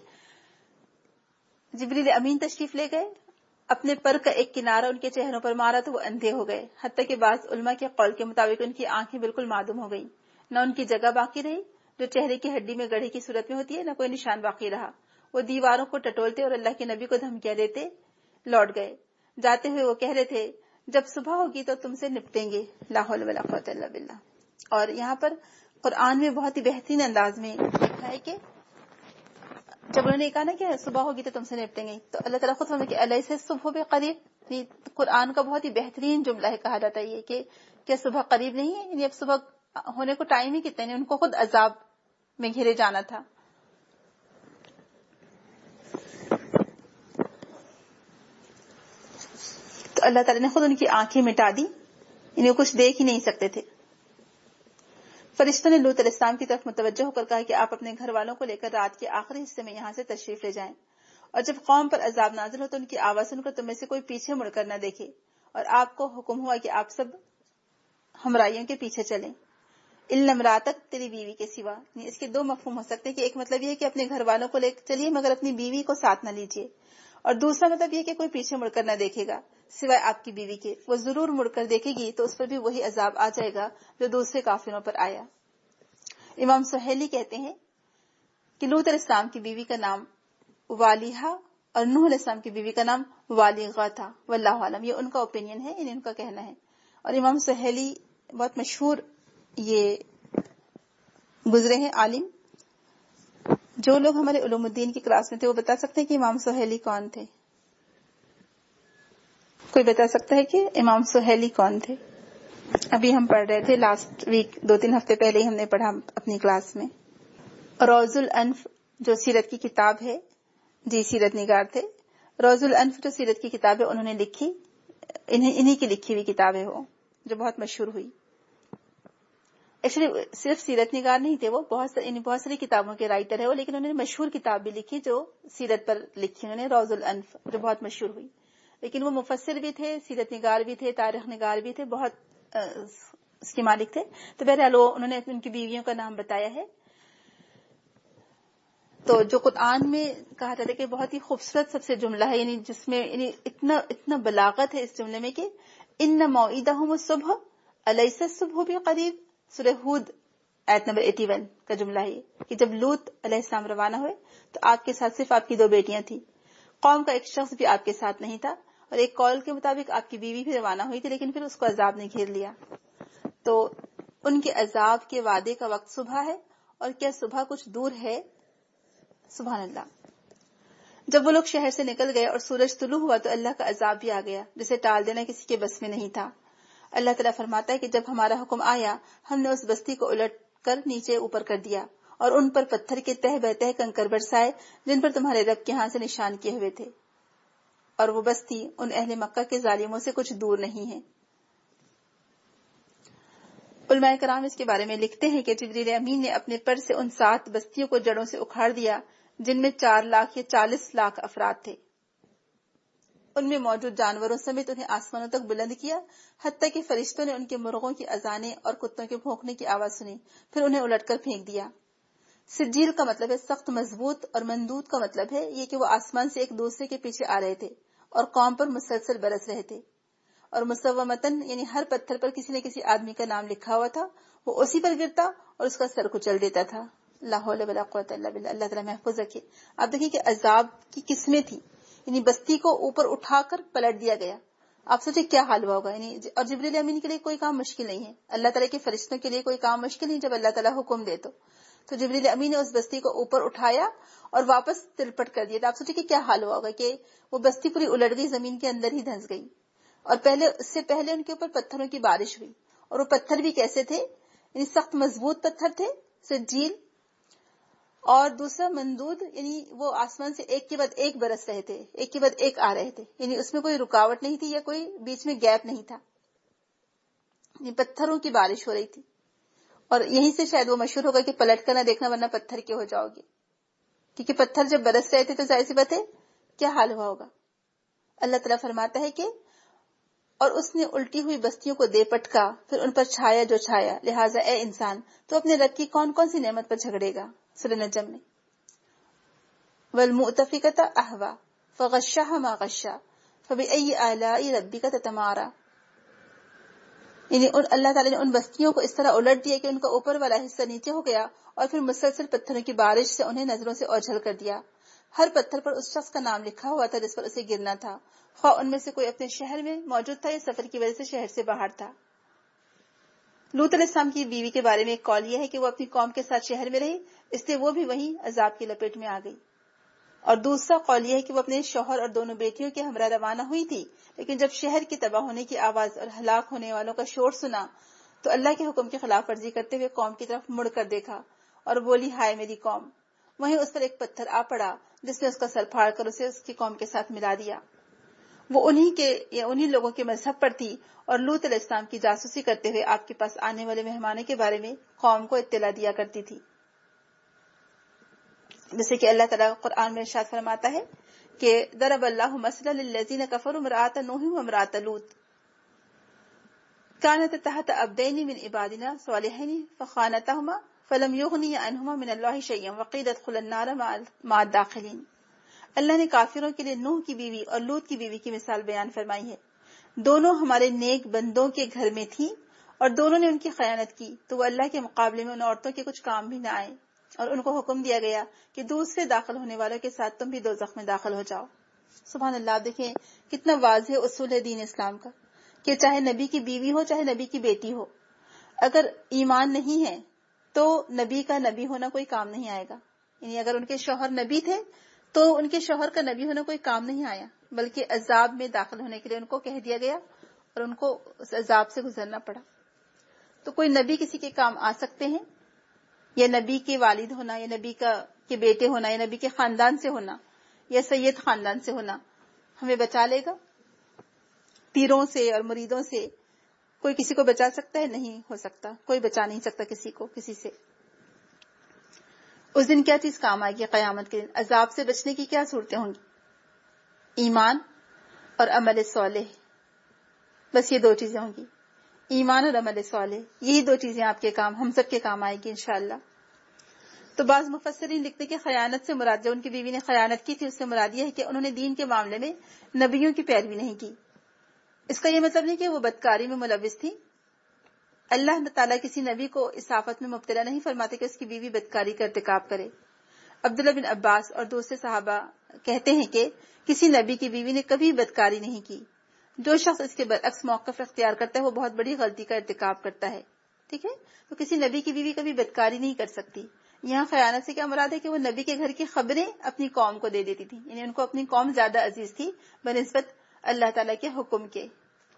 جبریل امین تشریف لے گئے، اپنے پر کا ایک کنارہ ان کے چہروں پر مارا تو وہ اندھے ہو گئے، حتیٰ کہ بعض علماء کے قول کے مطابق ان کی آنکھیں بالکل معدوم ہو گئیں، نہ ان کی جگہ باقی رہی جو چہرے کی ہڈی میں گڑھے کی صورت میں ہوتی ہے، نہ کوئی نشان باقی رہا. وہ دیواروں کو ٹٹولتے اور اللہ کے نبی کو دھمکیاں دیتے لوٹ گئے. جاتے ہوئے وہ کہہ رہے تھے جب صبح ہوگی تو تم سے نپٹیں گے. لا حول ولا قوت الا باللہ. اور یہاں پر قرآن میں بہت ہی بہترین انداز میں لکھا ہے کہ جب انہوں نے کہا نا کہ صبح ہوگی تو تم سے نپٹیں گے، تو اللہ تعالیٰ خود فرماتے کہ الیس الصبح بقریب. قرآن کا بہت ہی بہترین جملہ ہے کہا جاتا ہے یہ کہ کیا صبح قریب نہیں ہے، یعنی اب صبح ہونے کو ٹائم ہی کتنے، ان کو خود عذاب میں گھیرے جانا تھا. تو اللہ تعالیٰ نے خود ان کی آنکھیں مٹا دی، انہیں کچھ دیکھ ہی نہیں سکتے تھے. فرشتوں نے لوط علیہ السلام کی طرف متوجہ ہو کر کہا کہ آپ اپنے گھر والوں کو لے کر رات کے آخری حصے میں یہاں سے تشریف لے جائیں، اور جب قوم پر عذاب نازل ہو تو ان کی آواز سن کر تم میں سے کوئی پیچھے مڑ کر نہ دیکھے، اور آپ کو حکم ہوا کہ آپ سب ہمراہیوں کے پیچھے چلیں الا امراتک، تیری بیوی کے سوا. اس کے دو مفہوم ہو سکتے ہیں کہ ایک مطلب یہ ہے کہ اپنے گھر والوں کو لے کر چلیے مگر اپنی بیوی کو ساتھ نہ لیجیے، اور دوسرا مطلب یہ کہ کوئی پیچھے مڑ کر نہ دیکھے گا سوائے آپ کی بیوی کے. وہ ضرور مڑ کر دیکھے گی تو اس پر بھی وہی عذاب آ جائے گا جو دوسرے کافروں پر آیا. امام سہیلی کہتے ہیں کہ لوط علیہ السلام کی بیوی کا نام والیہا اور نوح علیہ السلام کی بیوی کا نام والیغا تھا. واللہ عالم، یہ ان کا اوپینین ہے، ان کا کہنا ہے. اور امام سہیلی بہت مشہور یہ گزرے ہیں عالم. جو لوگ ہمارے علوم الدین کی کلاس میں تھے وہ بتا سکتے ہیں کہ امام سہیلی کون تھے؟ کوئی بتا سکتا ہے کہ امام سہیلی کون تھے؟ ابھی ہم پڑھ رہے تھے لاسٹ ویک، دو تین ہفتے پہلے ہی ہم نے پڑھا اپنی کلاس میں. روز الانف جو سیرت کی کتاب ہے، جی سیرت نگار تھے. روز الانف جو سیرت کی کتاب ہے انہوں نے لکھی، انہی کی لکھی ہوئی کتاب ہے وہ، جو بہت مشہور ہوئی. ایکچولی صرف سیرت نگار نہیں تھے وہ، بہت ساری بہت ساری کتابوں کے رائٹر ہے وہ، لیکن انہوں نے مشہور کتاب بھی لکھی جو سیرت پر لکھی، انہوں نے روز الانف، جو بہت مشہور ہوئی. لیکن وہ مفسر بھی تھے، سیرت نگار بھی تھے، تاریخ نگار بھی تھے، بہت اس کے مالک تھے. تو بہرحال وہ انہوں نے ان کی بیویوں کا نام بتایا ہے. تو جو قرآن میں کہا جاتا ہے کہ بہت ہی خوبصورت سب سے جملہ ہے، یعنی جس میں یعنی اتنا اتنا بلاغت ہے اس جملے میں کہ ان موعدہم الصبح الیس الصبح بقریب. سورہ ہود آیت نمبر اکیاسی کا جملہ ہے کہ جب لوط علیہ السلام روانہ ہوئے تو آپ کے ساتھ صرف آپ کی دو بیٹیاں تھیں، قوم کا ایک شخص بھی آپ کے ساتھ نہیں تھا، اور ایک قول کے مطابق آپ کی بیوی بھی روانہ ہوئی تھی لیکن پھر اس کو عذاب نے گھیر لیا. تو ان کے عذاب کے وعدے کا وقت صبح ہے، اور کیا صبح کچھ دور ہے؟ سبحان اللہ. جب وہ لوگ شہر سے نکل گئے اور سورج طلوع ہوا تو اللہ کا عذاب بھی آ گیا جسے ٹال دینا کسی کے بس میں نہیں تھا. اللہ تعالیٰ فرماتا ہے کہ جب ہمارا حکم آیا ہم نے اس بستی کو الٹ کر نیچے اوپر کر دیا اور ان پر پتھر کے تہ بہ تہ کنکر برسائے جن پر تمہارے رب کے ہاں سے نشان کیے ہوئے تھے، اور وہ بستی ان اہل مکہ کے ظالموں سے کچھ دور نہیں ہے. علماء کرام اس کے بارے میں لکھتے ہیں کہ جبریل امین نے اپنے پر سے ان سات بستیوں کو جڑوں سے اکھاڑ دیا جن میں چار لاکھ یا چالیس لاکھ افراد تھے. ان میں موجود جانوروں سمیت انہیں آسمانوں تک بلند کیا، حتیٰ کہ فرشتوں نے ان کے مرغوں کی اذانیں اور کتوں کے بھونکنے کی آواز سنی، پھر انہیں الٹ کر پھینک دیا. سجیل کا مطلب ہے سخت مضبوط، اور مندود کا مطلب ہے یہ کہ وہ آسمان سے ایک دوسرے کے پیچھے آ رہے تھے اور قوم پر مسلسل برس رہے تھے. اور مسومتن یعنی ہر پتھر پر کسی نہ کسی آدمی کا نام لکھا ہوا تھا، وہ اسی پر گرتا اور اس کا سر کچل دیتا تھا. لا حول ولا قوت الا باللہ. اللہ تعالیٰ محفوظ رکھے. آپ دیکھیں کہ عذاب کی قسمیں تھی، یعنی بستی کو اوپر اٹھا کر پلٹ دیا گیا. آپ سوچے کیا حال ہوا ہوگا. یعنی اور جبریل امین کے لیے کوئی کام مشکل نہیں ہے, اللہ تعالیٰ کے فرشتوں کے لیے کوئی کام مشکل نہیں جب اللہ تعالیٰ حکم دے تو. تو جبریل امین نے اس بستی کو اوپر اٹھایا اور واپس تلپٹ کر دیا. تو آپ سوچے کہ کیا حال ہوا ہوگا کہ وہ بستی پوری الٹ گئی, زمین کے اندر ہی دھنس گئی. اور پہلے اس سے پہلے ان کے اوپر پتھروں کی بارش ہوئی, اور وہ پتھر بھی کیسے تھے, یعنی سخت مضبوط پتھر تھے, سجیل. اور دوسرا مندود, یعنی وہ آسمان سے ایک کے بعد ایک برس رہے تھے, ایک کے بعد ایک آ رہے تھے, یعنی اس میں کوئی رکاوٹ نہیں تھی یا کوئی بیچ میں گیپ نہیں تھا. یعنی پتھروں کی بارش ہو رہی تھی. اور یہیں سے شاید وہ مشہور ہوگا کہ پلٹ کر نہ دیکھنا ورنہ پتھر کے ہو جاؤ گے, کیونکہ پتھر جب برس رہے تھے تو ظاہر سی بات ہے کیا حال ہوا ہوگا. اللہ تعالیٰ فرماتا ہے کہ اور اس نے الٹی ہوئی بستیوں کو دے پٹکا, پھر ان پر چھایا جو چھایا, لہٰذا اے انسان تو اپنے رب کی کون کون سی نعمت پر جھگڑے گا. سورہ نجم میں والمؤتفکۃ اہوا فغشاها ما غشا فبأي آلاء ربک تتمارا. یعنی اللہ تعالیٰ نے ان بستیوں کو اس طرح الٹ دیا کہ ان کا اوپر والا حصہ نیچے ہو گیا, اور پھر مسلسل پتھروں کی بارش سے انہیں نظروں سے اوجھل کر دیا. ہر پتھر پر اس شخص کا نام لکھا ہوا تھا جس پر اسے گرنا تھا, خواہ ان میں سے کوئی اپنے شہر میں موجود تھا یا سفر کی وجہ سے شہر سے باہر تھا. لوط علیہ السلام کی بیوی کے بارے میں ایک قول یہ ہے کہ وہ اپنی قوم کے ساتھ شہر میں رہی, اس لیے وہ بھی وہیں عذاب کی لپیٹ میں آ گئی. اور دوسرا قول یہ ہے کہ وہ اپنے شوہر اور دونوں بیٹیوں کے ہمراہ روانہ ہوئی تھی, لیکن جب شہر کی تباہ ہونے کی آواز اور ہلاک ہونے والوں کا شور سنا تو اللہ کے حکم کی خلاف ورزی کرتے ہوئے قوم کی طرف مڑ کر دیکھا اور بولی ہائے میری قوم. وہیں اس پر ایک پتھر آ پڑا جس نے اس کا سر پھاڑ کر اسے اس کی قوم کے ساتھ ملا دیا. وہ انہی کے یا انہی لوگوں کے مذہب پر تھی, اور لوط علیہ السلام کی جاسوسی کرتے ہوئے آپ کے پاس آنے والے مہمانوں کے بارے میں قوم کو اطلاع دیا کرتی تھی. جیسے کہ اللہ تعالیٰ قرآن میں ارشاد فرماتا ہے کہ ضرب اللہ مثلا للذین کفروا امرأۃ نوح وامرأۃ لوط كانت تحت عبدین من عبادنا صالحین فخانتهما فلم یغنی عنہما من اللہ شیئا وقیل ادخلا النار مع الداخلین. اللہ نے کافروں کے لیے نوح کی بیوی اور لوط کی بیوی کی مثال بیان فرمائی ہے. دونوں ہمارے نیک بندوں کے گھر میں تھی اور دونوں نے ان کی خیانت کی, تو وہ اللہ کے مقابلے میں ان عورتوں کے کچھ کام بھی نہ آئے, اور ان کو حکم دیا گیا کہ دوسرے داخل ہونے والوں کے ساتھ تم بھی دوزخ میں داخل ہو جاؤ. سبحان اللہ. دیکھیں کتنا واضح اصول ہے دین اسلام کا کہ چاہے نبی کی بیوی ہو چاہے نبی کی بیٹی ہو, اگر ایمان نہیں ہے تو نبی کا نبی ہونا کوئی کام نہیں آئے گا. یعنی اگر ان کے شوہر نبی تھے تو ان کے شوہر کا نبی ہونا کوئی کام نہیں آیا, بلکہ عذاب میں داخل ہونے کے لیے ان کو کہہ دیا گیا اور ان کو اس عذاب سے گزرنا پڑا. تو کوئی نبی کسی کے کام آ سکتے ہیں, یا نبی کے والد ہونا, یا نبی کا کے بیٹے ہونا, یا نبی کے خاندان سے ہونا, یا سید خاندان سے ہونا ہمیں بچا لے گا تیروں سے اور مریدوں سے؟ کوئی کسی کو بچا سکتا ہے؟ نہیں ہو سکتا. کوئی بچا نہیں سکتا کسی کو کسی سے. اس دن کیا چیز کام آئے گی؟ قیامت کے دن عذاب سے بچنے کی کیا صورتیں ہوں گی؟ ایمان اور عمل صالح, بس یہ دو چیزیں ہوں گی. ایمان اور عمل صالح, یہی دو چیزیں آپ کے کام, ہم سب کے کام آئے گی انشاءاللہ. تو بعض مفسرین لکھتے کہ خیانت سے مراد, جو ان کی بیوی نے خیانت کی تھی, اس سے مراد یہ ہے کہ انہوں نے دین کے معاملے میں نبیوں کی پیروی نہیں کی. اس کا یہ مطلب نہیں کہ وہ بدکاری میں ملوث تھی. اللہ تعالیٰ کسی نبی کو اس آفت میں مبتلا نہیں فرماتے کہ اس کی بیوی بدکاری کا ارتکاب کرے. عبداللہ بن عباس اور دوسرے صحابہ کہتے ہیں کہ کسی نبی کی بیوی نے کبھی بدکاری نہیں کی. جو شخص اس کے برعکس موقف اختیار کرتا ہے وہ بہت بڑی غلطی کا ارتکاب کرتا ہے. ٹھیک ہے, تو کسی نبی کی بیوی کبھی بدکاری نہیں کر سکتی. یہاں خیانت سے کیا مراد ہے کہ وہ نبی کے گھر کی خبریں اپنی قوم کو دے دیتی تھی, یعنی ان کو اپنی قوم زیادہ عزیز تھی بنسبت اللہ تعالیٰ کے حکم کے.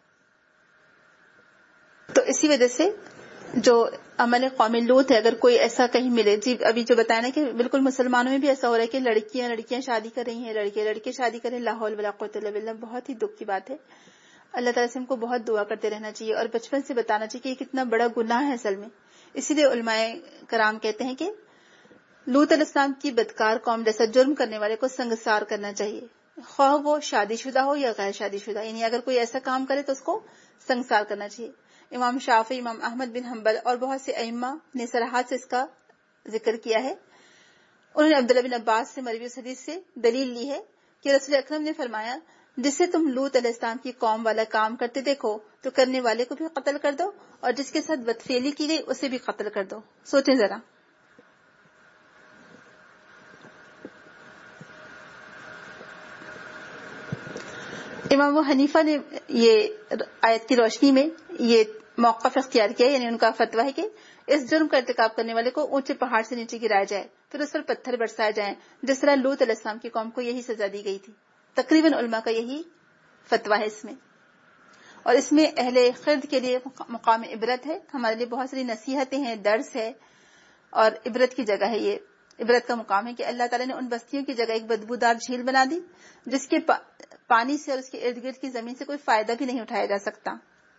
تو اسی وجہ سے جو عمل قوم لوط ہے, اگر کوئی ایسا کہیں ملے, جی ابھی جو بتایا نا کہ بالکل مسلمانوں میں بھی ایسا ہو رہا ہے کہ لڑکیاں لڑکیاں شادی کر رہی ہیں, لڑکے لڑکے شادی کر رہے ہیں, لا حول ولا قوت الا باللہ. بہت ہی دکھ کی بات ہے. اللہ تعالیٰ سے ہم کو بہت دعا کرتے رہنا چاہیے اور بچپن سے بتانا چاہیے کہ یہ کتنا بڑا گناہ ہے اصل میں. اسی لیے علماء کرام کہتے ہیں کہ لوط علیہ السلام کی بدکار قوم جیسا جرم کرنے والے کو سنگسار کرنا چاہیے, خواہ وہ شادی شدہ ہو یا غیر شادی شدہ. یعنی اگر کوئی ایسا کام کرے تو اس کو سنگسار کرنا چاہیے. امام شافعی, امام احمد بن حنبل اور بہت سے ائمہ نے صراحت سے اس کا ذکر کیا ہے. انہوں نے عبداللہ بن عباس سے مروی حدیث سے دلیل لی ہے کہ رسول اکرم نے فرمایا, جسے تم لوط علیہ السلام کی قوم والا کام کرتے دیکھو تو کرنے والے کو بھی قتل کر دو, اور جس کے ساتھ بدفعلی کی گئی اسے بھی قتل کر دو. سوچیں ذرا. امام ابو حنیفہ نے یہ آیت کی روشنی میں یہ موقف اختیار کیا، یعنی ان کا فتویٰ ہے کہ اس جرم کا ارتکاب کرنے والے کو اونچے پہاڑ سے نیچے گرایا جائے، پھر اس پر پتھر برسائے جائیں، جس طرح لوط علیہ السلام کی قوم کو یہی سزا دی گئی تھی۔ تقریباً علماء کا یہی فتویٰ ہے اس میں، اور اس میں اہل خرد کے لیے مقام عبرت ہے، ہمارے لیے بہت ساری نصیحتیں ہیں، درس ہے اور عبرت کی جگہ ہے۔ یہ عبرت کا مقام ہے کہ اللہ تعالیٰ نے ان بستیوں کی جگہ ایک بدبودار جھیل بنا دی جس کے پا پانی سے اور اس کے ارد گرد کی زمین سے کوئی فائدہ بھی نہیں اٹھایا جا سکتا۔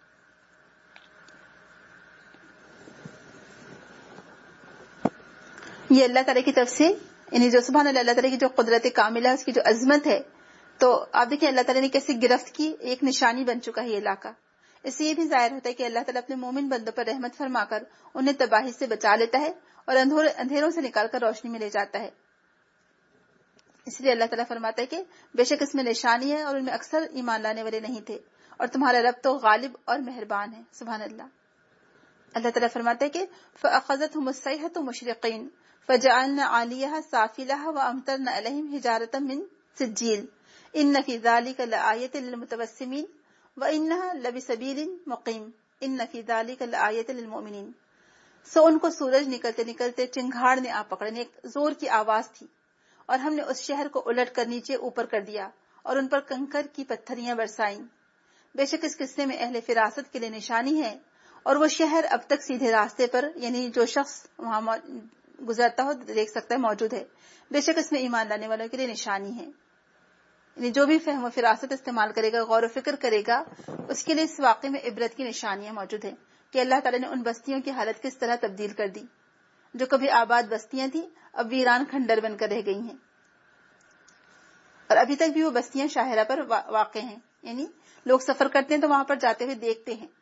یہ اللہ تعالیٰ کی طرف سے، یعنی جو سبحان اللہ، اللہ تعالیٰ کی جو قدرت کاملہ ہے، اس کی جو عظمت ہے، تو آپ دیکھیں اللہ تعالیٰ نے کیسے گرفت کی، ایک نشانی بن چکا ہے یہ علاقہ۔ اس سے یہ بھی ظاہر ہوتا ہے کہ اللہ تعالیٰ اپنے مومن بندوں پر رحمت فرما کر انہیں تباہی سے بچا لیتا ہے اور اندھیروں سے نکال کر روشنی میں لے جاتا ہے۔ اس لیے اللہ تعالیٰ فرماتا ہے کہ بے شک اس میں نشانی ہے اور ان میں اکثر ایمان لانے والے نہیں تھے، اور تمہارا رب تو غالب اور مہربان ہے۔ سبحان اللہ۔ اللہ تعالیٰ فرماتا ہے کہ فَأَخَذَتْهُمُ الصَّيْحَةُ مُشْرِقِينَ فَجَعَلْنَا عَالِيَهَا سَافِلَهَا وَأَمْطَرْنَا عَلَيْهِمْ حِجَارَةً مِّن سِجِّيلٍ إِنَّ فِي ذَلِكَ لَآيَةً لِّلْمُتَوَسِّمِينَ وَإِنَّهَا لَبِسَبِيلٍ مُقِيمٍ إِنَّ فِي ذَلِكَ لَآيَةً لِّلْمُؤْمِنِينَ۔ سو ان کو سورج نکلتے نکلتے چنگھاڑ نے آ پکڑا، ایک زور کی آواز تھی، اور ہم نے اس شہر کو الٹ کر نیچے اوپر کر دیا اور ان پر کنکر کی پتھریاں برسائیں۔ بے شک اس قصے میں اہل فراست کے لیے نشانی ہے، اور وہ شہر اب تک سیدھے راستے پر، یعنی جو شخص وہاں گزرتا ہو دیکھ سکتا ہے، موجود ہے۔ بے شک اس میں ایمان لانے والوں کے لیے نشانی ہے، یعنی جو بھی فہم و فراست استعمال کرے گا، غور و فکر کرے گا، اس کے لیے اس واقعے میں عبرت کی نشانیاں موجود ہیں کہ اللہ تعالیٰ نے ان بستیوں کی حالت کس طرح تبدیل کر دی جو کبھی آباد بستیاں تھیں، اب ویران کھنڈر بن کر رہ گئی ہیں، اور ابھی تک بھی وہ بستیاں شاہراہ پر واقع ہیں، یعنی لوگ سفر کرتے ہیں تو وہاں پر جاتے ہوئے دیکھتے ہیں،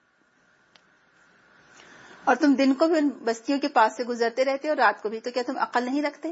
اور تم دن کو بھی ان بستیوں کے پاس سے گزرتے رہتے اور رات کو بھی، تو کیا تم عقل نہیں رکھتے؟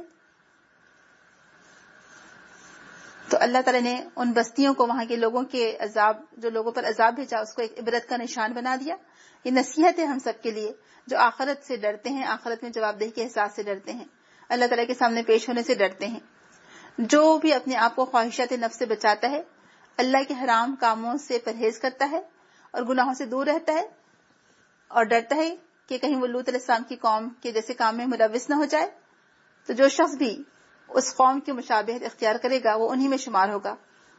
تو اللہ تعالیٰ نے ان بستیوں کو، وہاں کے لوگوں کے عذاب، جو لوگوں پر عذاب بھیجا، اس کو ایک عبرت کا نشان بنا دیا۔ یہ نصیحت ہے ہم سب کے لیے جو آخرت سے ڈرتے ہیں، آخرت میں جواب دہی کے احساس سے ڈرتے ہیں، اللہ تعالیٰ کے سامنے پیش ہونے سے ڈرتے ہیں۔ جو بھی اپنے آپ کو خواہشات نفس سے بچاتا ہے، اللہ کے حرام کاموں سے پرہیز کرتا ہے اور گناہوں سے دور رہتا ہے، اور ڈرتا ہے کہ کہیں وہ لوط علیہ السلام کی قوم کے جیسے کام میں ملوث نہ ہو جائے، تو جو شخص بھی اس قوم کی مشابہت اختیار کرے گا وہ انہی میں شمار ہوگا۔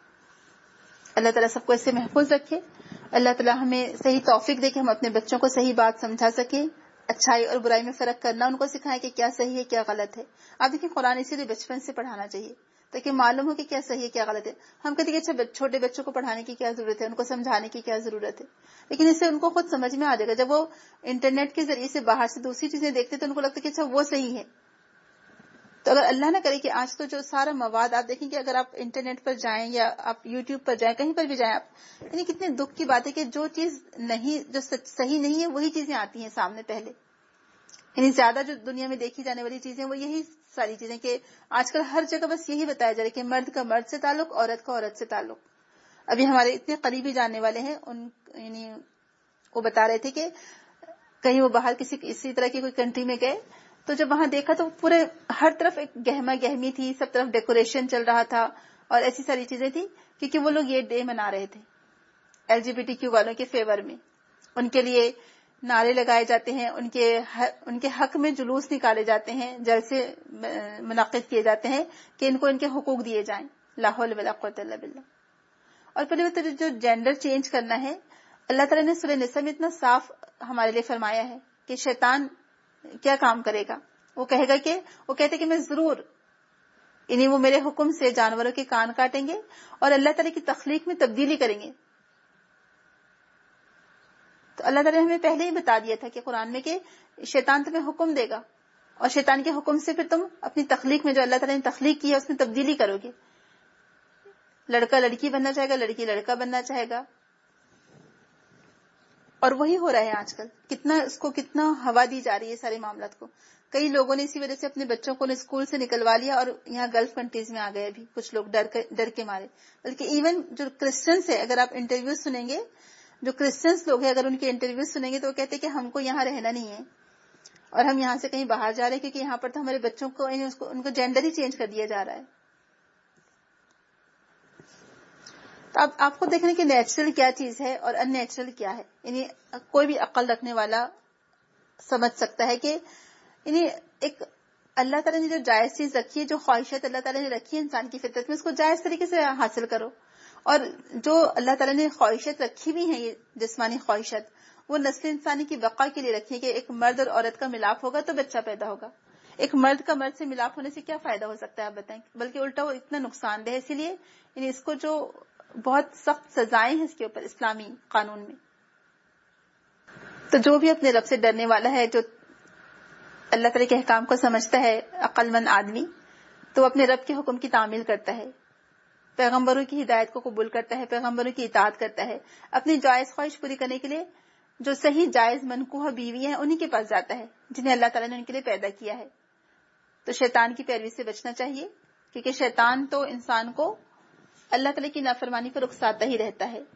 اللہ تعالیٰ سب کو اس سے محفوظ رکھے۔ اللہ تعالیٰ ہمیں صحیح توفیق دے کہ ہم اپنے بچوں کو صحیح بات سمجھا سکیں، اچھائی اور برائی میں فرق کرنا ان کو سکھائیں کہ کیا صحیح ہے کیا غلط ہے۔ آپ دیکھیں قرآن اسی لیے بچپن سے پڑھانا چاہیے تاکہ معلوم ہو کہ کیا صحیح ہے کیا غلط ہے۔ ہم کہتے ہیں کہ اچھا چھوٹے بچوں کو پڑھانے کی کیا ضرورت ہے، ان کو سمجھانے کی کیا ضرورت ہے، لیکن اس سے ان کو خود سمجھ میں آ جائے گا۔ جب وہ انٹرنیٹ کے ذریعے سے باہر سے دوسری چیزیں دیکھتے تو ان کو لگتا ہے کہ اچھا وہ صحیح ہے۔ تو اگر اللہ نہ کرے کہ آج تو جو سارا مواد آپ دیکھیں کہ اگر آپ انٹرنیٹ پر جائیں یا آپ یوٹیوب پر جائیں، کہیں پر بھی جائیں آپ، یعنی کتنے دکھ کی بات ہے کہ جو چیز نہیں، جو صحیح نہیں ہے وہی چیزیں آتی ہیں سامنے پہلے، یعنی زیادہ جو دنیا میں دیکھی جانے والی چیزیں وہ یہی ساری چیزیں کہ آج کل ہر جگہ بس یہی بتایا جا رہا ہے کہ مرد کا مرد سے تعلق، عورت کا عورت سے تعلق۔ ابھی ہمارے اتنے قریبی جاننے والے ہیں، ان یعنی وہ بتا رہے تھے کہ کہیں وہ باہر کسی اسی طرح کی کوئی کنٹری میں گئے تو جب وہاں دیکھا تو پورے ہر طرف ایک گہما گہمی تھی، سب طرف ڈیکوریشن چل رہا تھا اور ایسی ساری چیزیں تھی، کیونکہ وہ لوگ یہ ڈے منا رہے تھے L G B T Q والوں کے فیور میں۔ ان کے لیے نعرے لگائے جاتے ہیں، ان کے ان کے حق میں جلوس نکالے جاتے ہیں، جلسے منعقد کیے جاتے ہیں کہ ان کو ان کے حقوق دیے جائیں۔ لا حول ولا قوت الا باللہ۔ اور پہلے وہ جو جینڈر چینج کرنا ہے، اللہ تعالیٰ نے سورہ نساء میں اتنا صاف ہمارے لیے فرمایا ہے کہ شیطان کیا کام کرے گا۔ وہ کہے گا کہ وہ کہتے کہ میں ضرور، یعنی وہ میرے حکم سے جانوروں کے کان کاٹیں گے اور اللہ تعالیٰ کی تخلیق میں تبدیلی کریں گے۔ تو اللہ تعالیٰ نے ہمیں پہلے ہی بتا دیا تھا کہ قرآن میں کہ شیطان تمہیں حکم دے گا اور شیطان کے حکم سے پھر تم اپنی تخلیق میں جو اللہ تعالیٰ نے تخلیق کی ہے اس میں تبدیلی کرو گے۔ لڑکا لڑکی بننا چاہے گا، لڑکی لڑکا بننا چاہے گا، اور وہی ہو رہا ہے آج کل۔ کتنا اس کو کتنا ہوا دی جا رہی ہے سارے معاملات کو۔ کئی لوگوں نے اسی وجہ سے اپنے بچوں کو اسکول سے نکلوا لیا اور یہاں گلف کنٹریز میں آ گئے، بھی کچھ لوگ ڈر کے ڈر کے مارے۔ بلکہ ایون جو کرسچنس ہے، اگر آپ انٹرویوز سنیں گے، جو کرسچنس لوگ ہیں اگر ان کے انٹرویوز سنیں گے تو وہ کہتے ہیں کہ ہم کو یہاں رہنا نہیں ہے اور ہم یہاں سے کہیں باہر جا رہے ہیں، کیونکہ یہاں پر تو ہمارے بچوں کو ان کو جینڈر ہی چینج کر دیا جا رہا ہے۔ تو اب آپ کو دیکھنا کہ نیچرل کیا چیز ہے اور ان نیچرل کیا ہے. یعنی کوئی بھی عقل رکھنے والا سمجھ سکتا ہے کہ یعنی ایک اللہ تعالیٰ نے جو جائز چیز رکھی ہے، جو خواہشات اللہ تعالیٰ نے رکھی ہے انسان کی فطرت میں، اس کو جائز طریقے سے حاصل کرو. اور جو اللہ تعالیٰ نے خواہشات رکھی بھی ہیں، یہ جسمانی خواہشات، وہ نسل انسانی کی بقا کے لیے رکھی ہے کہ ایک مرد اور عورت کا ملاپ ہوگا تو بچہ پیدا ہوگا. ایک مرد کا مرد سے ملاپ ہونے سے کیا فائدہ ہو سکتا ہے آپ بتائیں؟ بلکہ الٹا وہ اتنا نقصان دہ ہے. اسی لیے یعنی اس کو جو بہت سخت سزائیں ہیں اس کے اوپر اسلامی قانون میں. تو جو بھی اپنے رب سے ڈرنے والا ہے، جو اللہ تعالیٰ کے احکام کو سمجھتا ہے، عقل مند آدمی، تو وہ اپنے رب کے حکم کی تعمیل کرتا ہے، پیغمبروں کی ہدایت کو قبول کرتا ہے، پیغمبروں کی اطاعت کرتا ہے. اپنی جائز خواہش پوری کرنے کے لیے جو صحیح جائز منکوح بیوی ہیں انہی کے پاس جاتا ہے جنہیں اللہ تعالیٰ نے ان کے لیے پیدا کیا ہے. تو شیطان کی پیروی سے بچنا چاہیے، کیونکہ شیطان تو انسان کو اللہ تعالیٰ کی نافرمانی پر اکساتا ہی رہتا ہے.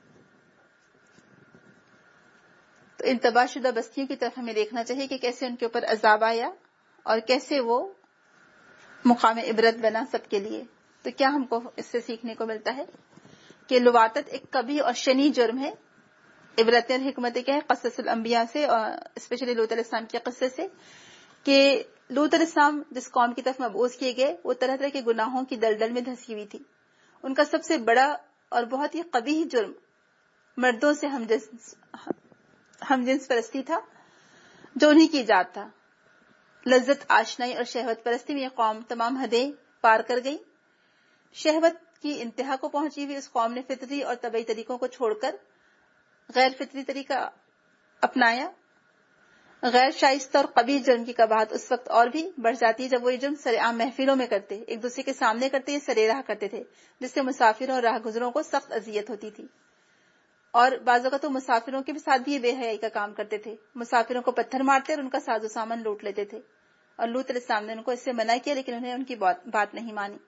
تو ان تباہ شدہ بستیوں کی طرف ہمیں دیکھنا چاہیے کہ کیسے ان کے اوپر عذاب آیا اور کیسے وہ مقام عبرت بنا سب کے لیے. تو کیا ہم کو اس سے سیکھنے کو ملتا ہے کہ لواطت ایک کبھی اور شنی جرم ہے. عبرت اور حکمت کیا ہے؟ قصص الانبیاء سے اور اسپیشلی لوط علیہ السلام کے قصے سے، کہ لوط علیہ السلام جس قوم کی طرف مبعوث کیے گئے وہ طرح طرح کے گناہوں کی دلدل میں دھسی ہوئی تھی. ان کا سب سے بڑا اور بہت ہی قبیح جرم مردوں سے ہم جنس ہم جنس پرستی تھا، جو انہی کی ایجاد تھا. لذت آشنائی اور شہوت پرستی میں یہ قوم تمام حدیں پار کر گئی. شہوت کی انتہا کو پہنچی ہوئی اس قوم نے فطری اور طبعی طریقوں کو چھوڑ کر غیر فطری طریقہ اپنایا. غیر شائستہ اور قبیح جرم کی قباحت اس وقت اور بھی بڑھ جاتی ہے جب وہ یہ جرم سر عام محفلوں میں کرتے، ایک دوسرے کے سامنے کرتے، یہ سرے راہ کرتے تھے، جس سے مسافروں اور راہ گزروں کو سخت اذیت ہوتی تھی. اور بعض اوقات تو مسافروں کے بھی ساتھ بھی یہ بے حیائی کا کام کرتے تھے. مسافروں کو پتھر مارتے اور ان کا ساز و سامان لوٹ لیتے تھے. اور لوط علیہ السلام نے ان کو اس سے منع کیا، لیکن انہیں ان کی بات نہیں مانی.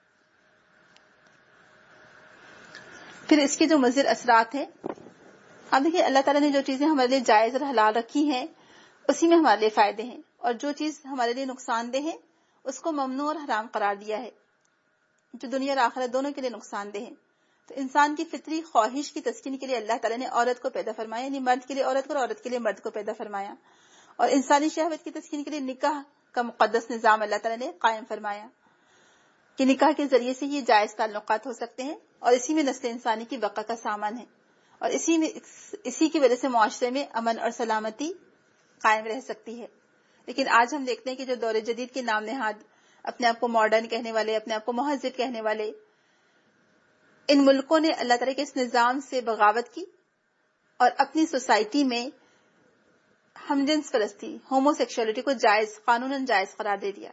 پھر اس کے جو مضر اثرات ہیں، اب دیکھیے اللہ تعالیٰ نے جو چیزیں ہمارے لیے جائز اور حلال رکھی ہیں اسی میں ہمارے لیے فائدے ہیں، اور جو چیز ہمارے لیے نقصان دہ ہے اس کو ممنوع اور حرام قرار دیا ہے، جو دنیا اور آخرت دونوں کے لیے نقصان دہ ہے. تو انسان کی فطری خواہش کی تسکین کے لیے اللہ تعالیٰ نے عورت کو پیدا فرمایا، یعنی مرد کے لیے عورت کو اور عورت کے لیے مرد کو پیدا فرمایا. اور انسانی شہوت کی تسکین کے لیے نکاح کا مقدس نظام اللہ تعالیٰ نے قائم فرمایا کہ نکاح کے ذریعے سے یہ جائز تعلقات ہو سکتے ہیں، اور اسی میں نسل انسانی کی بقا کا سامان ہے، اور اسی میں اسی کی وجہ سے معاشرے میں امن اور سلامتی قائم رہ سکتی ہے. لیکن آج ہم دیکھتے ہیں کہ جو دور جدید کے نام نہاد اپنے آپ کو ماڈرن کہنے والے، اپنے آپ کو مہذب کہنے والے، ان ملکوں نے اللہ تعالیٰ کے اس نظام سے بغاوت کی اور اپنی سوسائٹی میں ہم جنس پرستی، ہومو سیکشولیٹی کو جائز، قانوناً جائز قرار دے دیا.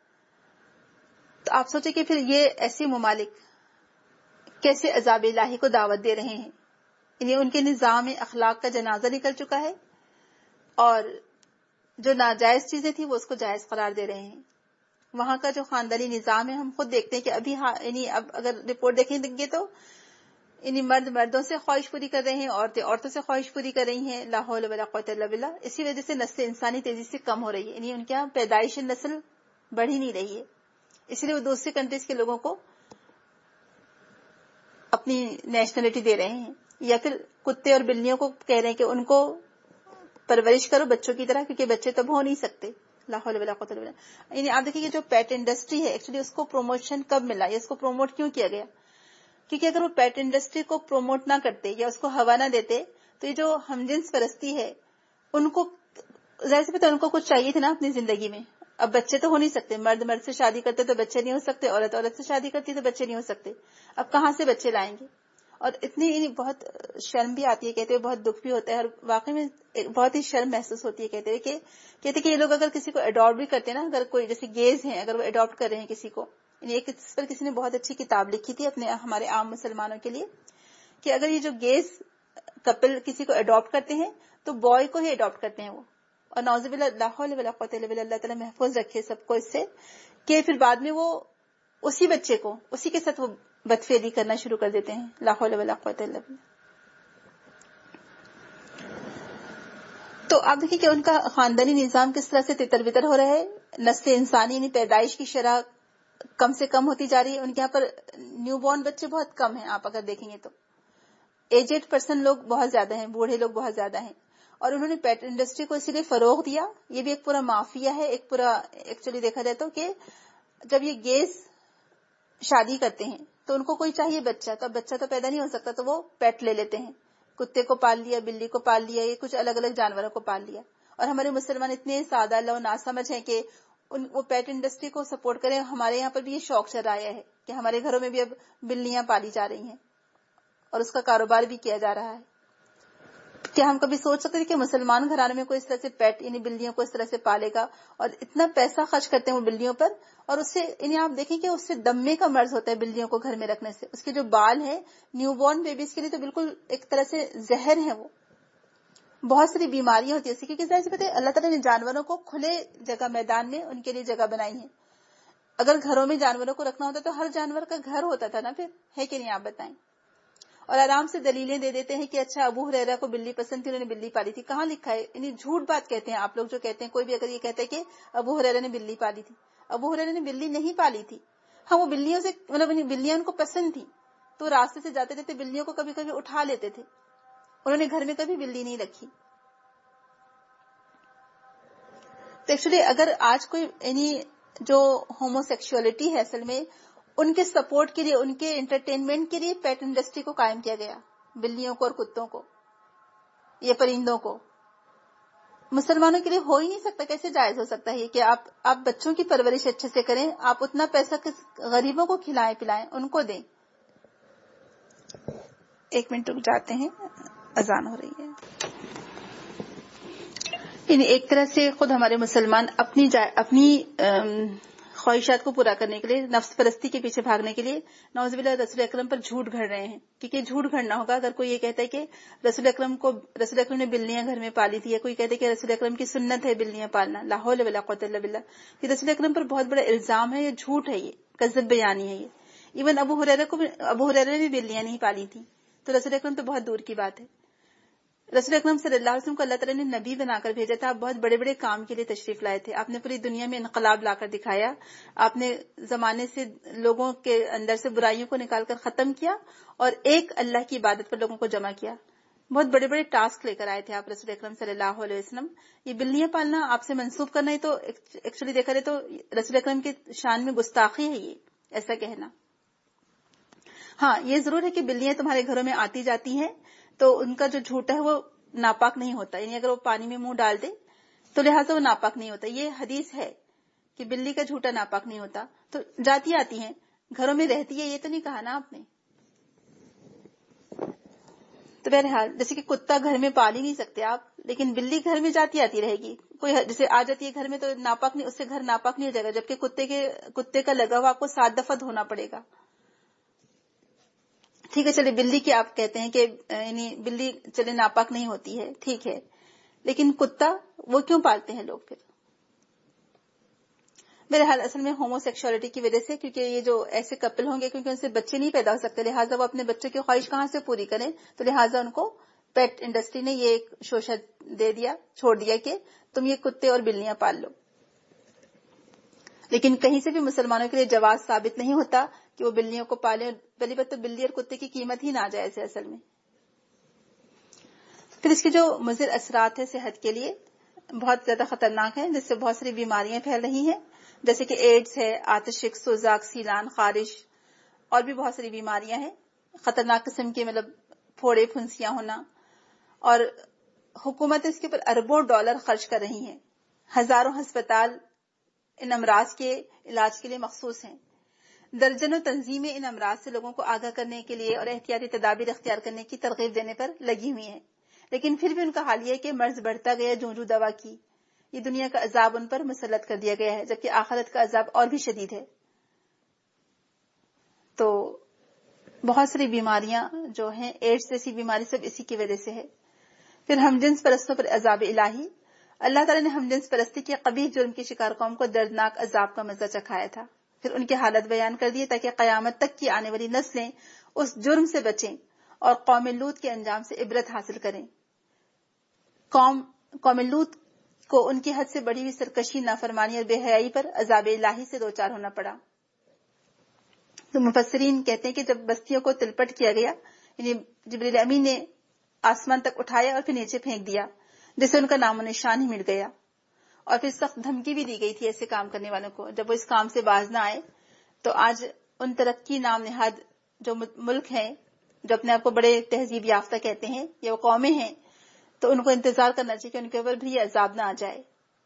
تو آپ سوچیں کہ پھر یہ ایسے ممالک کیسے عذاب الہی کو دعوت دے رہے ہیں. یعنی ان کے نظام اخلاق کا جنازہ نکل چکا ہے، اور جو ناجائز چیزیں تھیں وہ اس کو جائز قرار دے رہے ہیں. وہاں کا جو خاندانی نظام ہے، ہم خود دیکھتے ہیں کہ ابھی یعنی اب اگر رپورٹ دیکھیں گے تو یعنی مرد مردوں سے خواہش پوری کر رہے ہیں، عورتیں عورتوں سے خواہش پوری کر رہی ہیں. لا حول ولا قوت الا باللہ. اسی وجہ سے نسل انسانی تیزی سے کم ہو رہی ہے، یعنی ان کے یہاں پیدائش نسل بڑھ ہی نہیں رہی ہے. اسی لیے وہ دوسری کنٹریز کے لوگوں کو اپنی نیشنلٹی دے رہے ہیں، یا پھر کتے اور بلیوں کو کہہ رہے ہیں کہ ان کو پرورش کرو بچوں کی طرح، کیونکہ بچے تب ہو نہیں سکتے. لا حول ولا قوت الا باللہ. یعنی آپ دیکھیے کہ جو پیٹ انڈسٹری ہے، ایکچولی اس کو پروموشن کب ملا یا اس کو پروموٹ کیوں کیا گیا؟ کیونکہ اگر وہ پیٹ انڈسٹری کو پروموٹ نہ کرتے یا اس کو ہوا نہ دیتے تو یہ جو ہم جنس پرستی ہے ان کو ظاہر سی بات ہے ان کو کچھ چاہیے تھا نا اپنی زندگی میں. اب بچے تو ہو نہیں سکتے، مرد مرد سے شادی کرتے تو بچے نہیں ہو سکتے، عورت عورت سے شادی کرتی تو بچے نہیں ہو سکتے. اب کہاں سے بچے لائیں گے؟ اور اتنی بہت شرم بھی آتی ہے کہتے ہوئے، بہت دکھ بھی ہوتا ہے، اور واقعی میں بہت ہی شرم محسوس ہوتی ہے کہتے ہوئے کہ کہتے کہ یہ لوگ اگر کسی کو اڈاپٹ بھی کرتے ہیں نا، اگر کوئی جیسے گیز ہیں اگر وہ اڈاپٹ کر رہے ہیں کسی کو، یعنی ایک اس پر کسی نے بہت اچھی کتاب لکھی تھی اپنے ہمارے عام مسلمانوں کے لیے کہ اگر یہ جو گیز کپل کسی کو اڈاپٹ کرتے ہیں تو بوائے کو ہی اڈاپٹ کرتے ہیں وہ، اور نعوذ باللہ لا حول ولا قوت الا باللہ، اللہ تعالیٰ محفوظ رکھے سب کو اس سے، کہ پھر بعد میں وہ اسی بچے کو اسی کے ساتھ وہ بدفعلی کرنا شروع کر دیتے ہیں. لا حول ولا قوت الا باللہ. تو آپ دیکھیں کہ ان کا خاندانی نظام کس طرح سے تتر بتر ہو رہا ہے. نسل انسانی یعنی پیدائش کی شرح کم سے کم ہوتی جا رہی ہے. ان کے یہاں پر نیو بورن بچے بہت کم ہیں. آپ اگر دیکھیں گے تو ایجڈ پرسن لوگ بہت زیادہ ہیں, بوڑھے لوگ بہت زیادہ ہیں. اور انہوں نے پیٹ انڈسٹری کو اسی لیے فروغ دیا. یہ بھی ایک پورا مافیا ہے, ایک پورا ایکچولی دیکھا جائے تو کہ جب یہ گیز شادی کرتے ہیں تو ان کو کوئی چاہیے بچہ, تو اب بچہ تو پیدا نہیں ہو سکتا تو وہ پیٹ لے لیتے ہیں. کتے کو پال لیا, بلی کو پال لیا, یہ کچھ الگ الگ جانوروں کو پال لیا. اور ہمارے مسلمان اتنے سادہ لو ناسمجھ ہیں کہ ان وہ پیٹ انڈسٹری کو سپورٹ کریں. ہمارے یہاں پر بھی یہ شوق چل رہا ہے کہ ہمارے گھروں میں بھی اب بلیاں پالی جا رہی ہیں اور اس کا کاروبار بھی کیا جا رہا ہے. کیا ہم کبھی سوچ سکتے تھے کہ مسلمان گھرانے میں کوئی اس طرح سے پیٹ یعنی بلیوں کو اس طرح سے پالے گا اور اتنا پیسہ خرچ کرتے ہیں وہ بلیوں پر. اور اس سے یعنی آپ دیکھیں کہ اس سے دمے کا مرض ہوتا ہے بلیوں کو گھر میں رکھنے سے. اس کے جو بال ہیں نیو بورن بیبیز کے لیے تو بالکل ایک طرح سے زہر ہیں. وہ بہت ساری بیماریاں ہوتی ہیں اس کی, کیونکہ ظاہر سی بات ہے اللہ تعالیٰ نے جانوروں کو کھلے جگہ میدان میں ان کے لیے جگہ بنائی ہے. اگر گھروں میں جانوروں کو رکھنا ہوتا تو ہر جانور کا گھر ہوتا تھا نا, پھر ہے کہ نہیں آپ بتائیں. اور آرام سے دلیلیں دے دیتے ہیں کہ اچھا ابو ہریرہ کو بلی پسند تھی, انہوں نے بلی پالی تھی. کہاں لکھا ہے؟ یعنی جھوٹ بات کہتے ہیں آپ لوگ جو کہتے ہیں. کوئی بھی اگر یہ کہتا ہے کہ ابو ہریرہ نے بلی پالی تھی, ابو ہریرہ نے بلی نہیں پالی تھی. ہاں وہ بلیوں سے مطلب بلیاں ان کو پسند تھی تو راستے سے جاتے جاتے بلیوں کو کبھی کبھی اٹھا لیتے تھے. انہوں نے گھر میں کبھی بلی نہیں رکھی. تو ایکچولی اگر آج کوئی یعنی جو ہومو سیکشولیٹی ہے اصل میں ان کے سپورٹ کے لیے, ان کے انٹرٹینمنٹ کے لیے پیٹ انڈسٹری کو قائم کیا گیا, بلیوں کو اور کتوں کو, یہ پرندوں کو. مسلمانوں کے لیے ہو ہی نہیں سکتا. کیسے جائز ہو سکتا ہے کہ آپ آپ بچوں کی پرورش اچھے سے کریں, آپ اتنا پیسہ کس غریبوں کو کھلائیں پلائیں, ان کو دیں. ایک منٹ رک جاتے ہیں, اذان ہو رہی ہے. یعنی ایک طرح سے خود ہمارے مسلمان اپنی اپنی خواہشات کو پورا کرنے کے لیے, نفس پرستی کے پیچھے بھاگنے کے لیے نعوذ باللہ رسول اکرم پر جھوٹ گھڑ رہے ہیں. کیونکہ جھوٹ گھڑنا ہوگا اگر کوئی یہ کہتا ہے کہ رسول اکرم کو رسول اکرم نے بلیاں گھر میں پالی تھی, یا کوئی کہتا ہے کہ رسول اکرم کی سنت ہے بلیاں پالنا. لا حول ولا قوت الا باللہ. یہ رسول اکرم پر بہت بڑا الزام ہے, یہ جھوٹ ہے, یہ کذب بیانی ہے. یہ ایون ابو ہریرہ کو ابو ہریرہ نے بھی بلیاں نہیں پالی تھی, تو رسول اکرم تو بہت دور کی بات ہے. رسول اکرم صلی اللہ علیہ وسلم کو اللہ تعالیٰ نے نبی بنا کر بھیجا تھا. آپ بہت بڑے بڑے کام کے لیے تشریف لائے تھے. آپ نے پوری دنیا میں انقلاب لا کر دکھایا. آپ نے زمانے سے لوگوں کے اندر سے برائیوں کو نکال کر ختم کیا اور ایک اللہ کی عبادت پر لوگوں کو جمع کیا. بہت بڑے بڑے ٹاسک لے کر آئے تھے آپ رسول اکرم صلی اللہ علیہ وسلم. یہ بلیاں پالنا آپ سے منسوب کرنا ہی تو ایکچولی دیکھا جائے تو رسول اکرم کی شان میں گستاخی ہے یہ ایسا کہنا. ہاں یہ ضرور ہے کہ بلیاں تمہارے گھروں میں آتی جاتی ہیں تو ان کا جو جھوٹا ہے وہ ناپاک نہیں ہوتا. یعنی اگر وہ پانی میں منہ ڈال دے تو لہٰذا وہ ناپاک نہیں ہوتا. یہ حدیث ہے کہ بلی کا جھوٹا ناپاک نہیں ہوتا. تو جاتی آتی ہیں, گھروں میں رہتی ہے, یہ تو نہیں کہا نا آپ نے. تو بہرحال جیسے کہ کتا گھر میں پال ہی نہیں سکتے آپ, لیکن بلی گھر میں جاتی آتی رہے گی. کوئی جیسے آ جاتی ہے گھر میں تو ناپاک نہیں, اس سے گھر ناپاک نہیں ہو جائے گا. جبکہ کتے کے کتے کا لگاؤ آپ کو سات دفعہ دھونا پڑے گا. ٹھیک ہے چلے بلی کی آپ کہتے ہیں کہ یعنی بلی چلے ناپاک نہیں ہوتی ہے, ٹھیک ہے, لیکن کتا وہ کیوں پالتے ہیں لوگ پھر؟ بہرحال اصل میں ہومو سیکشولیٹی کی وجہ سے, کیونکہ یہ جو ایسے کپل ہوں گے کیونکہ ان سے بچے نہیں پیدا ہو سکتے, لہٰذا وہ اپنے بچوں کی خواہش کہاں سے پوری کریں, تو لہٰذا ان کو پیٹ انڈسٹری نے یہ ایک شوشہ دے دیا, چھوڑ دیا کہ تم یہ کتے اور بلیاں پال لو. لیکن کہیں سے بھی مسلمانوں کے لیے جواز ثابت نہیں ہوتا کہ وہ بلیوں کو پالیں. پہلی بات تو بلی اور کتے کی قیمت ہی ناجائز ہے اصل میں. پھر اس کے جو مضر اثرات ہیں صحت کے لیے بہت زیادہ خطرناک ہیں, جس سے بہت ساری بیماریاں پھیل رہی ہیں, جیسے کہ ایڈز ہے, آتشک, سوزاک, سیلان, خارش, اور بھی بہت ساری بیماریاں ہیں خطرناک قسم کے, مطلب پھوڑے پھنسیاں ہونا. اور حکومت اس کے اوپر اربوں ڈالر خرچ کر رہی ہیں. ہزاروں ہسپتال ان امراض کے علاج کے لیے مخصوص ہیں. درجنوں تنظیمیں ان امراض سے لوگوں کو آگاہ کرنے کے لیے اور احتیاطی تدابیر اختیار کرنے کی ترغیب دینے پر لگی ہوئی ہیں. لیکن پھر بھی ان کا حال یہ ہے کہ مرض بڑھتا گیا جوں جوں دوا کی. یہ دنیا کا عذاب ان پر مسلط کر دیا گیا ہے, جبکہ آخرت کا عذاب اور بھی شدید ہے. تو بہت ساری بیماریاں جو ہیں, ایڈز جیسی بیماری سب اسی کی وجہ سے ہے. پھر ہم جنس پرستوں پر عذاب الہی. اللہ تعالیٰ نے ہم جنس پرستی کے قبیح جرم کی شکار قوم کو دردناک عذاب کا مزہ چکھایا تھا. پھر ان کی حالت بیان کر دی تاکہ قیامت تک کی آنے والی نسلیں اس جرم سے بچیں اور قوم لوط کے انجام سے عبرت حاصل کریں. قوم قوم لوط کو ان کی حد سے بڑی ہوئی سرکشی, نافرمانی اور بے حیائی پر عذاب الہی سے دوچار ہونا پڑا. تو مفسرین کہتے ہیں کہ جب بستیوں کو تلپٹ کیا گیا، یعنی جبریل امین نے آسمان تک اٹھایا اور پھر نیچے پھینک دیا، جس سے ان کا نام و نشان ہی مٹ گیا، اور پھر سخت دھمکی بھی دی گئی تھی ایسے کام کرنے والوں کو، جب وہ اس کام سے باز نہ آئے تو آج ان ترقی نام نہاد جو ملک ہیں جو اپنے آپ کو بڑے تہذیب یافتہ کہتے ہیں یا وہ قومیں ہیں، تو ان کو انتظار کرنا چاہیے کہ ان کے اوپر بھی عذاب نہ آ جائے۔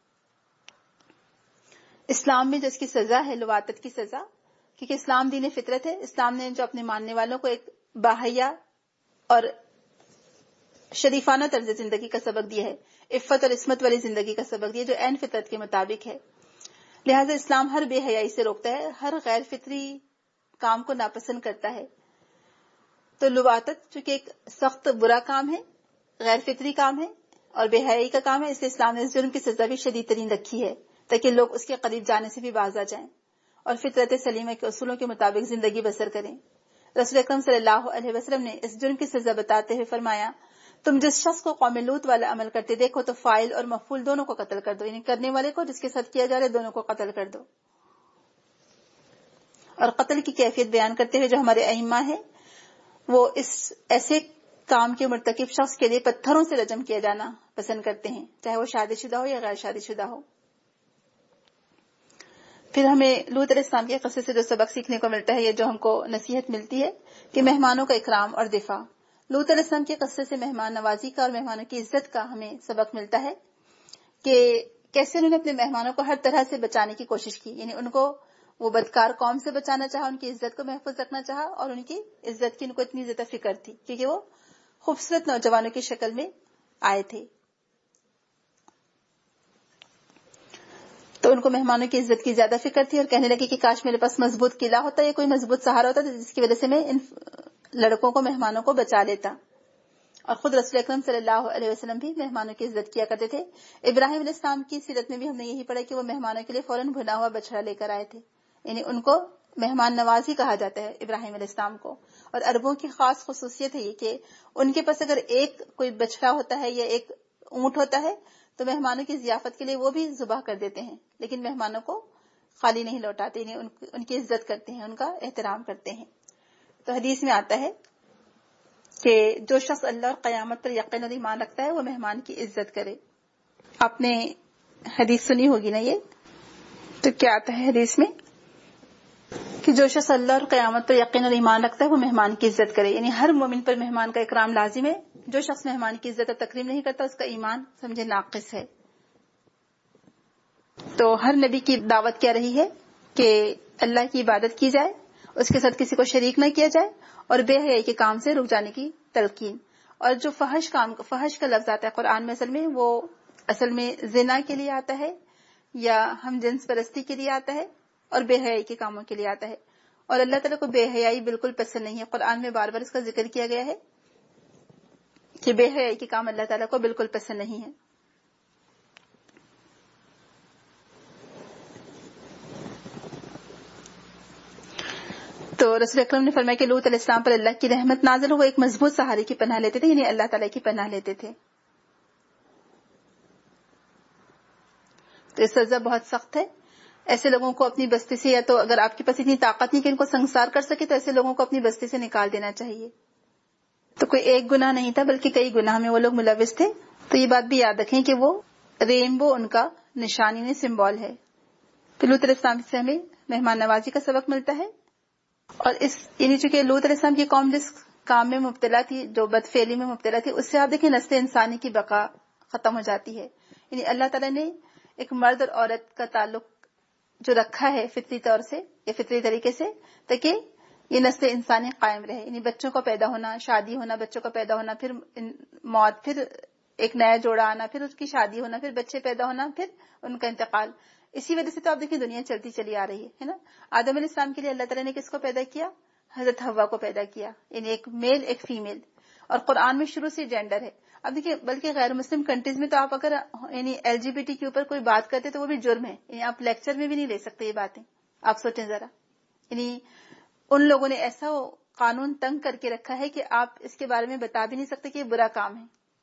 اسلام میں جو اس کی سزا ہے لواطت کی سزا، کیونکہ اسلام دین فطرت ہے، اسلام نے جو اپنے ماننے والوں کو ایک باحیا اور شریفانہ طرز زندگی کا سبق دیا ہے، عفت اور عصمت والی زندگی کا سبق دیا جو عین فطرت کے مطابق ہے، لہٰذا اسلام ہر بے حیائی سے روکتا ہے، ہر غیر فطری کام کو ناپسند کرتا ہے۔ تو لواطت چونکہ ایک سخت برا کام ہے، غیر فطری کام ہے اور بے حیائی کا کام ہے، اس لیے اسلام نے اس جرم کی سزا بھی شدید ترین رکھی ہے تاکہ لوگ اس کے قریب جانے سے بھی باز آ جائیں اور فطرت سلیمہ کے اصولوں کے مطابق زندگی بسر کریں۔ رسول اکرم صلی اللہ علیہ وسلم نے اس جرم کی سزا بتاتے ہوئے فرمایا، تم جس شخص کو قوم لوط والا عمل کرتے دیکھو تو فاعل اور مفعول دونوں کو قتل کر دو، یعنی کرنے والے کو جس کے ساتھ کیا جا رہا ہے دونوں کو قتل کر دو۔ اور قتل کی کیفیت بیان کرتے ہوئے جو ہمارے ائمہ ہیں وہ اس ایسے کام کے مرتکب شخص کے لیے پتھروں سے رجم کیا جانا پسند کرتے ہیں، چاہے وہ شادی شدہ ہو یا غیر شادی شدہ ہو۔ پھر ہمیں لوط علیہ السلام کے قصے سے جو سبق سیکھنے کو ملتا ہے، یہ جو ہم کو نصیحت ملتی ہے کہ مہمانوں کا اکرام اور دفاع۔ لوط علیہ السلام کے قصے سے مہمان نوازی کا اور مہمانوں کی عزت کا ہمیں سبق ملتا ہے کہ کیسے انہوں نے اپنے مہمانوں کو ہر طرح سے بچانے کی کوشش کی، یعنی ان کو وہ بدکار قوم سے بچانا چاہا، ان کی عزت کو محفوظ رکھنا چاہا، اور ان کی عزت کی ان کو اتنی زیادہ فکر تھی کیونکہ وہ خوبصورت نوجوانوں کی شکل میں آئے تھے، تو ان کو مہمانوں کی عزت کی زیادہ فکر تھی اور کہنے لگے کہ کاش میرے پاس مضبوط قلعہ ہوتا یا کوئی مضبوط سہارا ہوتا جس کی وجہ سے میں ان لڑکوں کو مہمانوں کو بچا لیتا۔ اور خود رسول اکرم صلی اللہ علیہ وسلم بھی مہمانوں کی عزت کیا کرتے تھے۔ ابراہیم علیہ السلام کی سیرت میں بھی ہم نے یہی پڑھا کہ وہ مہمانوں کے لیے فوراً بھنا ہوا بچڑا لے کر آئے تھے، یعنی ان کو مہمان نواز ہی کہا جاتا ہے ابراہیم علیہ السلام کو۔ اور عربوں کی خاص خصوصیت ہے یہ کہ ان کے پاس اگر ایک کوئی بچڑا ہوتا ہے یا ایک اونٹ ہوتا ہے تو مہمانوں کی ضیافت کے لیے وہ بھی ذبح کر دیتے ہیں، لیکن مہمانوں کو خالی نہیں لوٹاتے، یعنی ان کی عزت کرتے ہیں، ان کا احترام کرتے ہیں۔ تو حدیث میں آتا ہے کہ جو شخص اللہ اور قیامت پر یقین اور ایمان رکھتا ہے وہ مہمان کی عزت کرے۔ آپ نے حدیث سنی ہوگی نا، یہ تو کیا آتا ہے حدیث میں کہ جو شخص اللہ اور قیامت پر یقین اور ایمان رکھتا ہے وہ مہمان کی عزت کرے، یعنی ہر مومن پر مہمان کا اکرام لازم ہے۔ جو شخص مہمان کی عزت اور تکریم نہیں کرتا اس کا ایمان سمجھے ناقص ہے۔ تو ہر نبی کی دعوت کیا رہی ہے کہ اللہ کی عبادت کی جائے، اس کے ساتھ کسی کو شریک نہ کیا جائے، اور بے حیائی کے کام سے رک جانے کی تلقین۔ اور جو فحش کام فحش کا لفظ آتا ہے قرآن میں، اصل میں وہ اصل میں زنا کے لیے آتا ہے یا ہم جنس پرستی کے لیے آتا ہے اور بے حیائی کے کاموں کے لیے آتا ہے، اور اللہ تعالیٰ کو بے حیائی بالکل پسند نہیں ہے۔ قرآن میں بار بار اس کا ذکر کیا گیا ہے کہ بے حیائی کے کام اللہ تعالیٰ کو بالکل پسند نہیں ہے۔ تو رسول اکرم نے فرمایا کہ لوط علیہ السلام پر اللہ کی رحمت نازل ہو، وہ ایک مضبوط سہارے کی پناہ لیتے تھے، یعنی اللہ تعالیٰ کی پناہ لیتے تھے۔ تو یہ سزا بہت سخت ہے، ایسے لوگوں کو اپنی بستی سے، یا تو اگر آپ کے پاس اتنی طاقت نہیں کہ ان کو سنسار کر سکے تو ایسے لوگوں کو اپنی بستی سے نکال دینا چاہیے۔ تو کوئی ایک گناہ نہیں تھا بلکہ کئی گناہ میں وہ لوگ ملوث تھے، تو یہ بات بھی یاد رکھیں کہ وہ رینبو ان کا نشانی نے سمبول ہے۔ تو لوط علیہ السلام سے ہمیں مہمان نوازی کا سبق ملتا ہے، اور اس یعنی چونکہ لوط علیہ السلام کی قوم جس کام میں مبتلا تھی، جو بدفعلی میں مبتلا تھی، اس سے آپ دیکھیں نسل انسانی کی بقا ختم ہو جاتی ہے۔ یعنی اللہ تعالیٰ نے ایک مرد اور عورت کا تعلق جو رکھا ہے فطری طور سے یا فطری طریقے سے، تاکہ یہ نسل انسانی قائم رہے، یعنی بچوں کو پیدا ہونا، شادی ہونا، بچوں کا پیدا ہونا، پھر موت، پھر ایک نیا جوڑا آنا، پھر اس کی شادی ہونا، پھر بچے پیدا ہونا، پھر ان کا انتقال۔ اسی وجہ سے تو آپ دیکھیں دنیا چلتی چلی آ رہی ہے نا۔ آدم علیہ السلام کے لیے اللہ تعالیٰ نے کس کو پیدا کیا؟ حضرت حوا کو پیدا کیا، یعنی ایک میل ایک فیمیل، اور قرآن میں شروع سے جینڈر ہے۔ اب دیکھیں بلکہ غیر مسلم کنٹریز میں تو آپ اگر یعنی ایل جی بی ٹی کے اوپر کوئی بات کرتے تو وہ بھی جرم ہے، یعنی آپ لیکچر میں بھی نہیں لے سکتے یہ باتیں۔ آپ سوچیں ذرا، یعنی ان لوگوں نے ایسا قانون تنگ کر کے رکھا ہے کہ آپ اس کے بارے میں بتا بھی نہیں سکتے کہ یہ برا کام ہے۔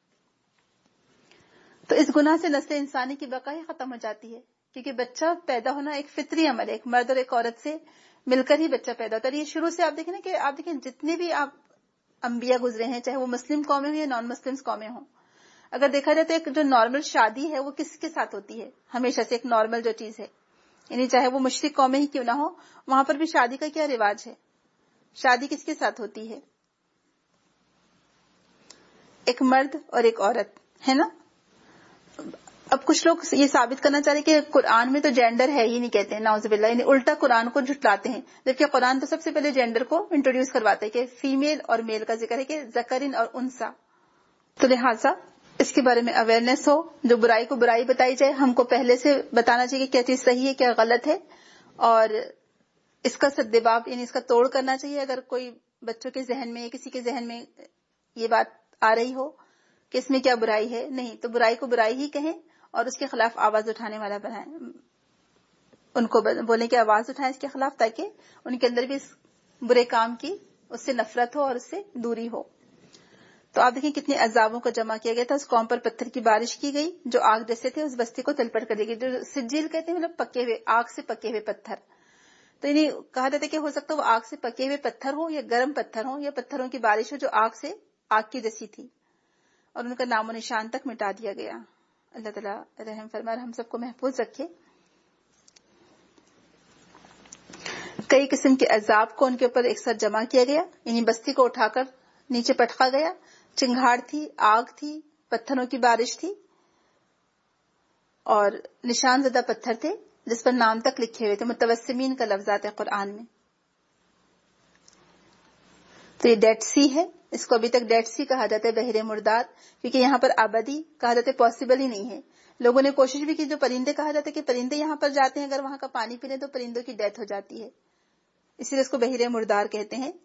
تو اس گناہ سے نسل انسانی کی بقا ہی ختم ہو جاتی ہے، کیونکہ بچہ پیدا ہونا ایک فطری عمل ہے، ایک مرد اور ایک عورت سے مل کر ہی بچہ پیدا ہوتا ہے. یہ شروع سے آپ دیکھیں نا کہ آپ دیکھیں جتنے بھی آپ انبیاء گزرے ہیں, چاہے وہ مسلم قومیں ہوں یا نان مسلم قومیں ہوں, اگر دیکھا جائے تو ایک جو نارمل شادی ہے وہ کس کے ساتھ ہوتی ہے؟ ہمیشہ سے ایک نارمل جو چیز ہے, یعنی چاہے وہ مشرک قومیں ہی کیوں نہ ہو, وہاں پر بھی شادی کا کیا رواج ہے؟ شادی کس کے ساتھ ہوتی ہے؟ ایک مرد اور ایک عورت, ہے نا. اب کچھ لوگ یہ ثابت کرنا چاہ رہے کہ قرآن میں تو جینڈر ہے ہی نہیں, کہتے ہیں نعوذ باللہ, یعنی الٹا قرآن کو جھٹلاتے ہیں, جبکہ قرآن تو سب سے پہلے جینڈر کو انٹروڈیوس کرواتا ہے کہ فیمیل اور میل کا ذکر ہے کہ ذکرن اور انسا. تو لہٰذا اس کے بارے میں اویئرنیس ہو, جو برائی کو برائی بتائی جائے, ہم کو پہلے سے بتانا چاہیے کہ کیا چیز صحیح ہے کیا غلط ہے, اور اس کا سدباب یعنی اس کا توڑ کرنا چاہیے. اگر کوئی بچوں کے ذہن میں یا کسی کے ذہن میں یہ بات آ رہی ہو کہ اس میں کیا برائی ہے, نہیں تو برائی کو برائی ہی کہیں اور اس کے خلاف آواز اٹھانے والا بنائیں, ان کو بولیں کہ آواز اٹھائیں اس کے خلاف, تاکہ ان کے اندر بھی اس برے کام کی اس سے نفرت ہو اور اس سے دوری ہو. تو آپ دیکھیں کتنے عذابوں کو جمع کیا گیا تھا. اس قوم پر پتھر کی بارش کی گئی جو آگ جیسے تھے, اس بستی کو تلپٹ کر دے گی. جو سجیل کہتے ہیں مطلب پکے ہوئے, آگ سے پکے ہوئے پتھر. تو یعنی کہا جاتا ہے کہ ہو سکتا ہے وہ آگ سے پکے ہوئے پتھر ہو یا گرم پتھر ہو یا پتھروں کی بارش ہو جو آگ سے آگ کی جیسی تھی, اور ان کا نام و نشان تک مٹا دیا گیا. اللہ تعالیٰ رحم فرمائے, ہم سب کو محفوظ رکھے. کئی قسم کے عذاب کو ان کے اوپر ایک ساتھ جمع کیا گیا, یعنی بستی کو اٹھا کر نیچے پٹکا گیا. چنگھاڑ تھی, آگ تھی, پتھروں کی بارش تھی, اور نشان زدہ پتھر تھے جس پر نام تک لکھے ہوئے تھے. متوسمین کا لفظ آتا ہے قرآن میں. تو یہ ڈیڈ سی ہے, اس کو ابھی تک ڈیڈ سی کہا جاتا ہے, بحر مردار, کیونکہ یہاں پر آبادی کہا جاتا ہے پاسبل ہی نہیں ہے. لوگوں نے کوشش بھی کی, جو پرندے کہا جاتا ہے کہ پرندے یہاں پر جاتے ہیں اگر وہاں کا پانی پینے تو پرندوں کی ڈیتھ ہو جاتی ہے, اسی لیے اس کو بحر مردار کہتے ہیں.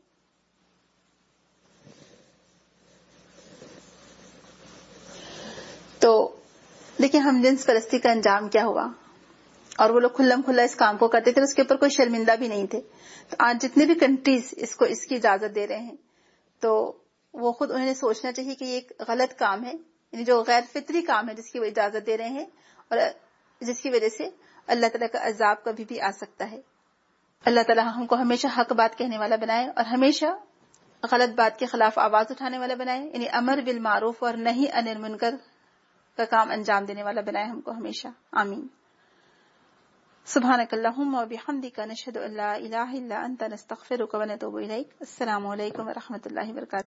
تو دیکھیں ہم جنس پرستی کا انجام کیا ہوا, اور وہ لوگ کھلم کھلا اس کام کو کرتے تھے, اس کے اوپر کوئی شرمندہ بھی نہیں تھے. تو آج جتنے بھی کنٹریز اس کو اس کی اجازت دے رہے ہیں, تو وہ خود انہیں سوچنا چاہیے کہ یہ ایک غلط کام ہے, یعنی جو غیر فطری کام ہے جس کی وہ اجازت دے رہے ہیں, اور جس کی وجہ سے اللہ تعالیٰ کا عذاب کبھی بھی آ سکتا ہے. اللہ تعالیٰ ہم کو ہمیشہ حق بات کہنے والا بنائے اور ہمیشہ غلط بات کے خلاف آواز اٹھانے والا بنائے, یعنی امر بالمعروف اور نہی عن المنکر کا کام انجام دینے والا بنائے ہم کو ہمیشہ. آمین. سبحانک اللہم و بحمدک, نشہد ان لا الہ الا انت, نستغفرک و نتوب الیک. السلام علیکم و رحمۃ اللہ وبرکاتہ.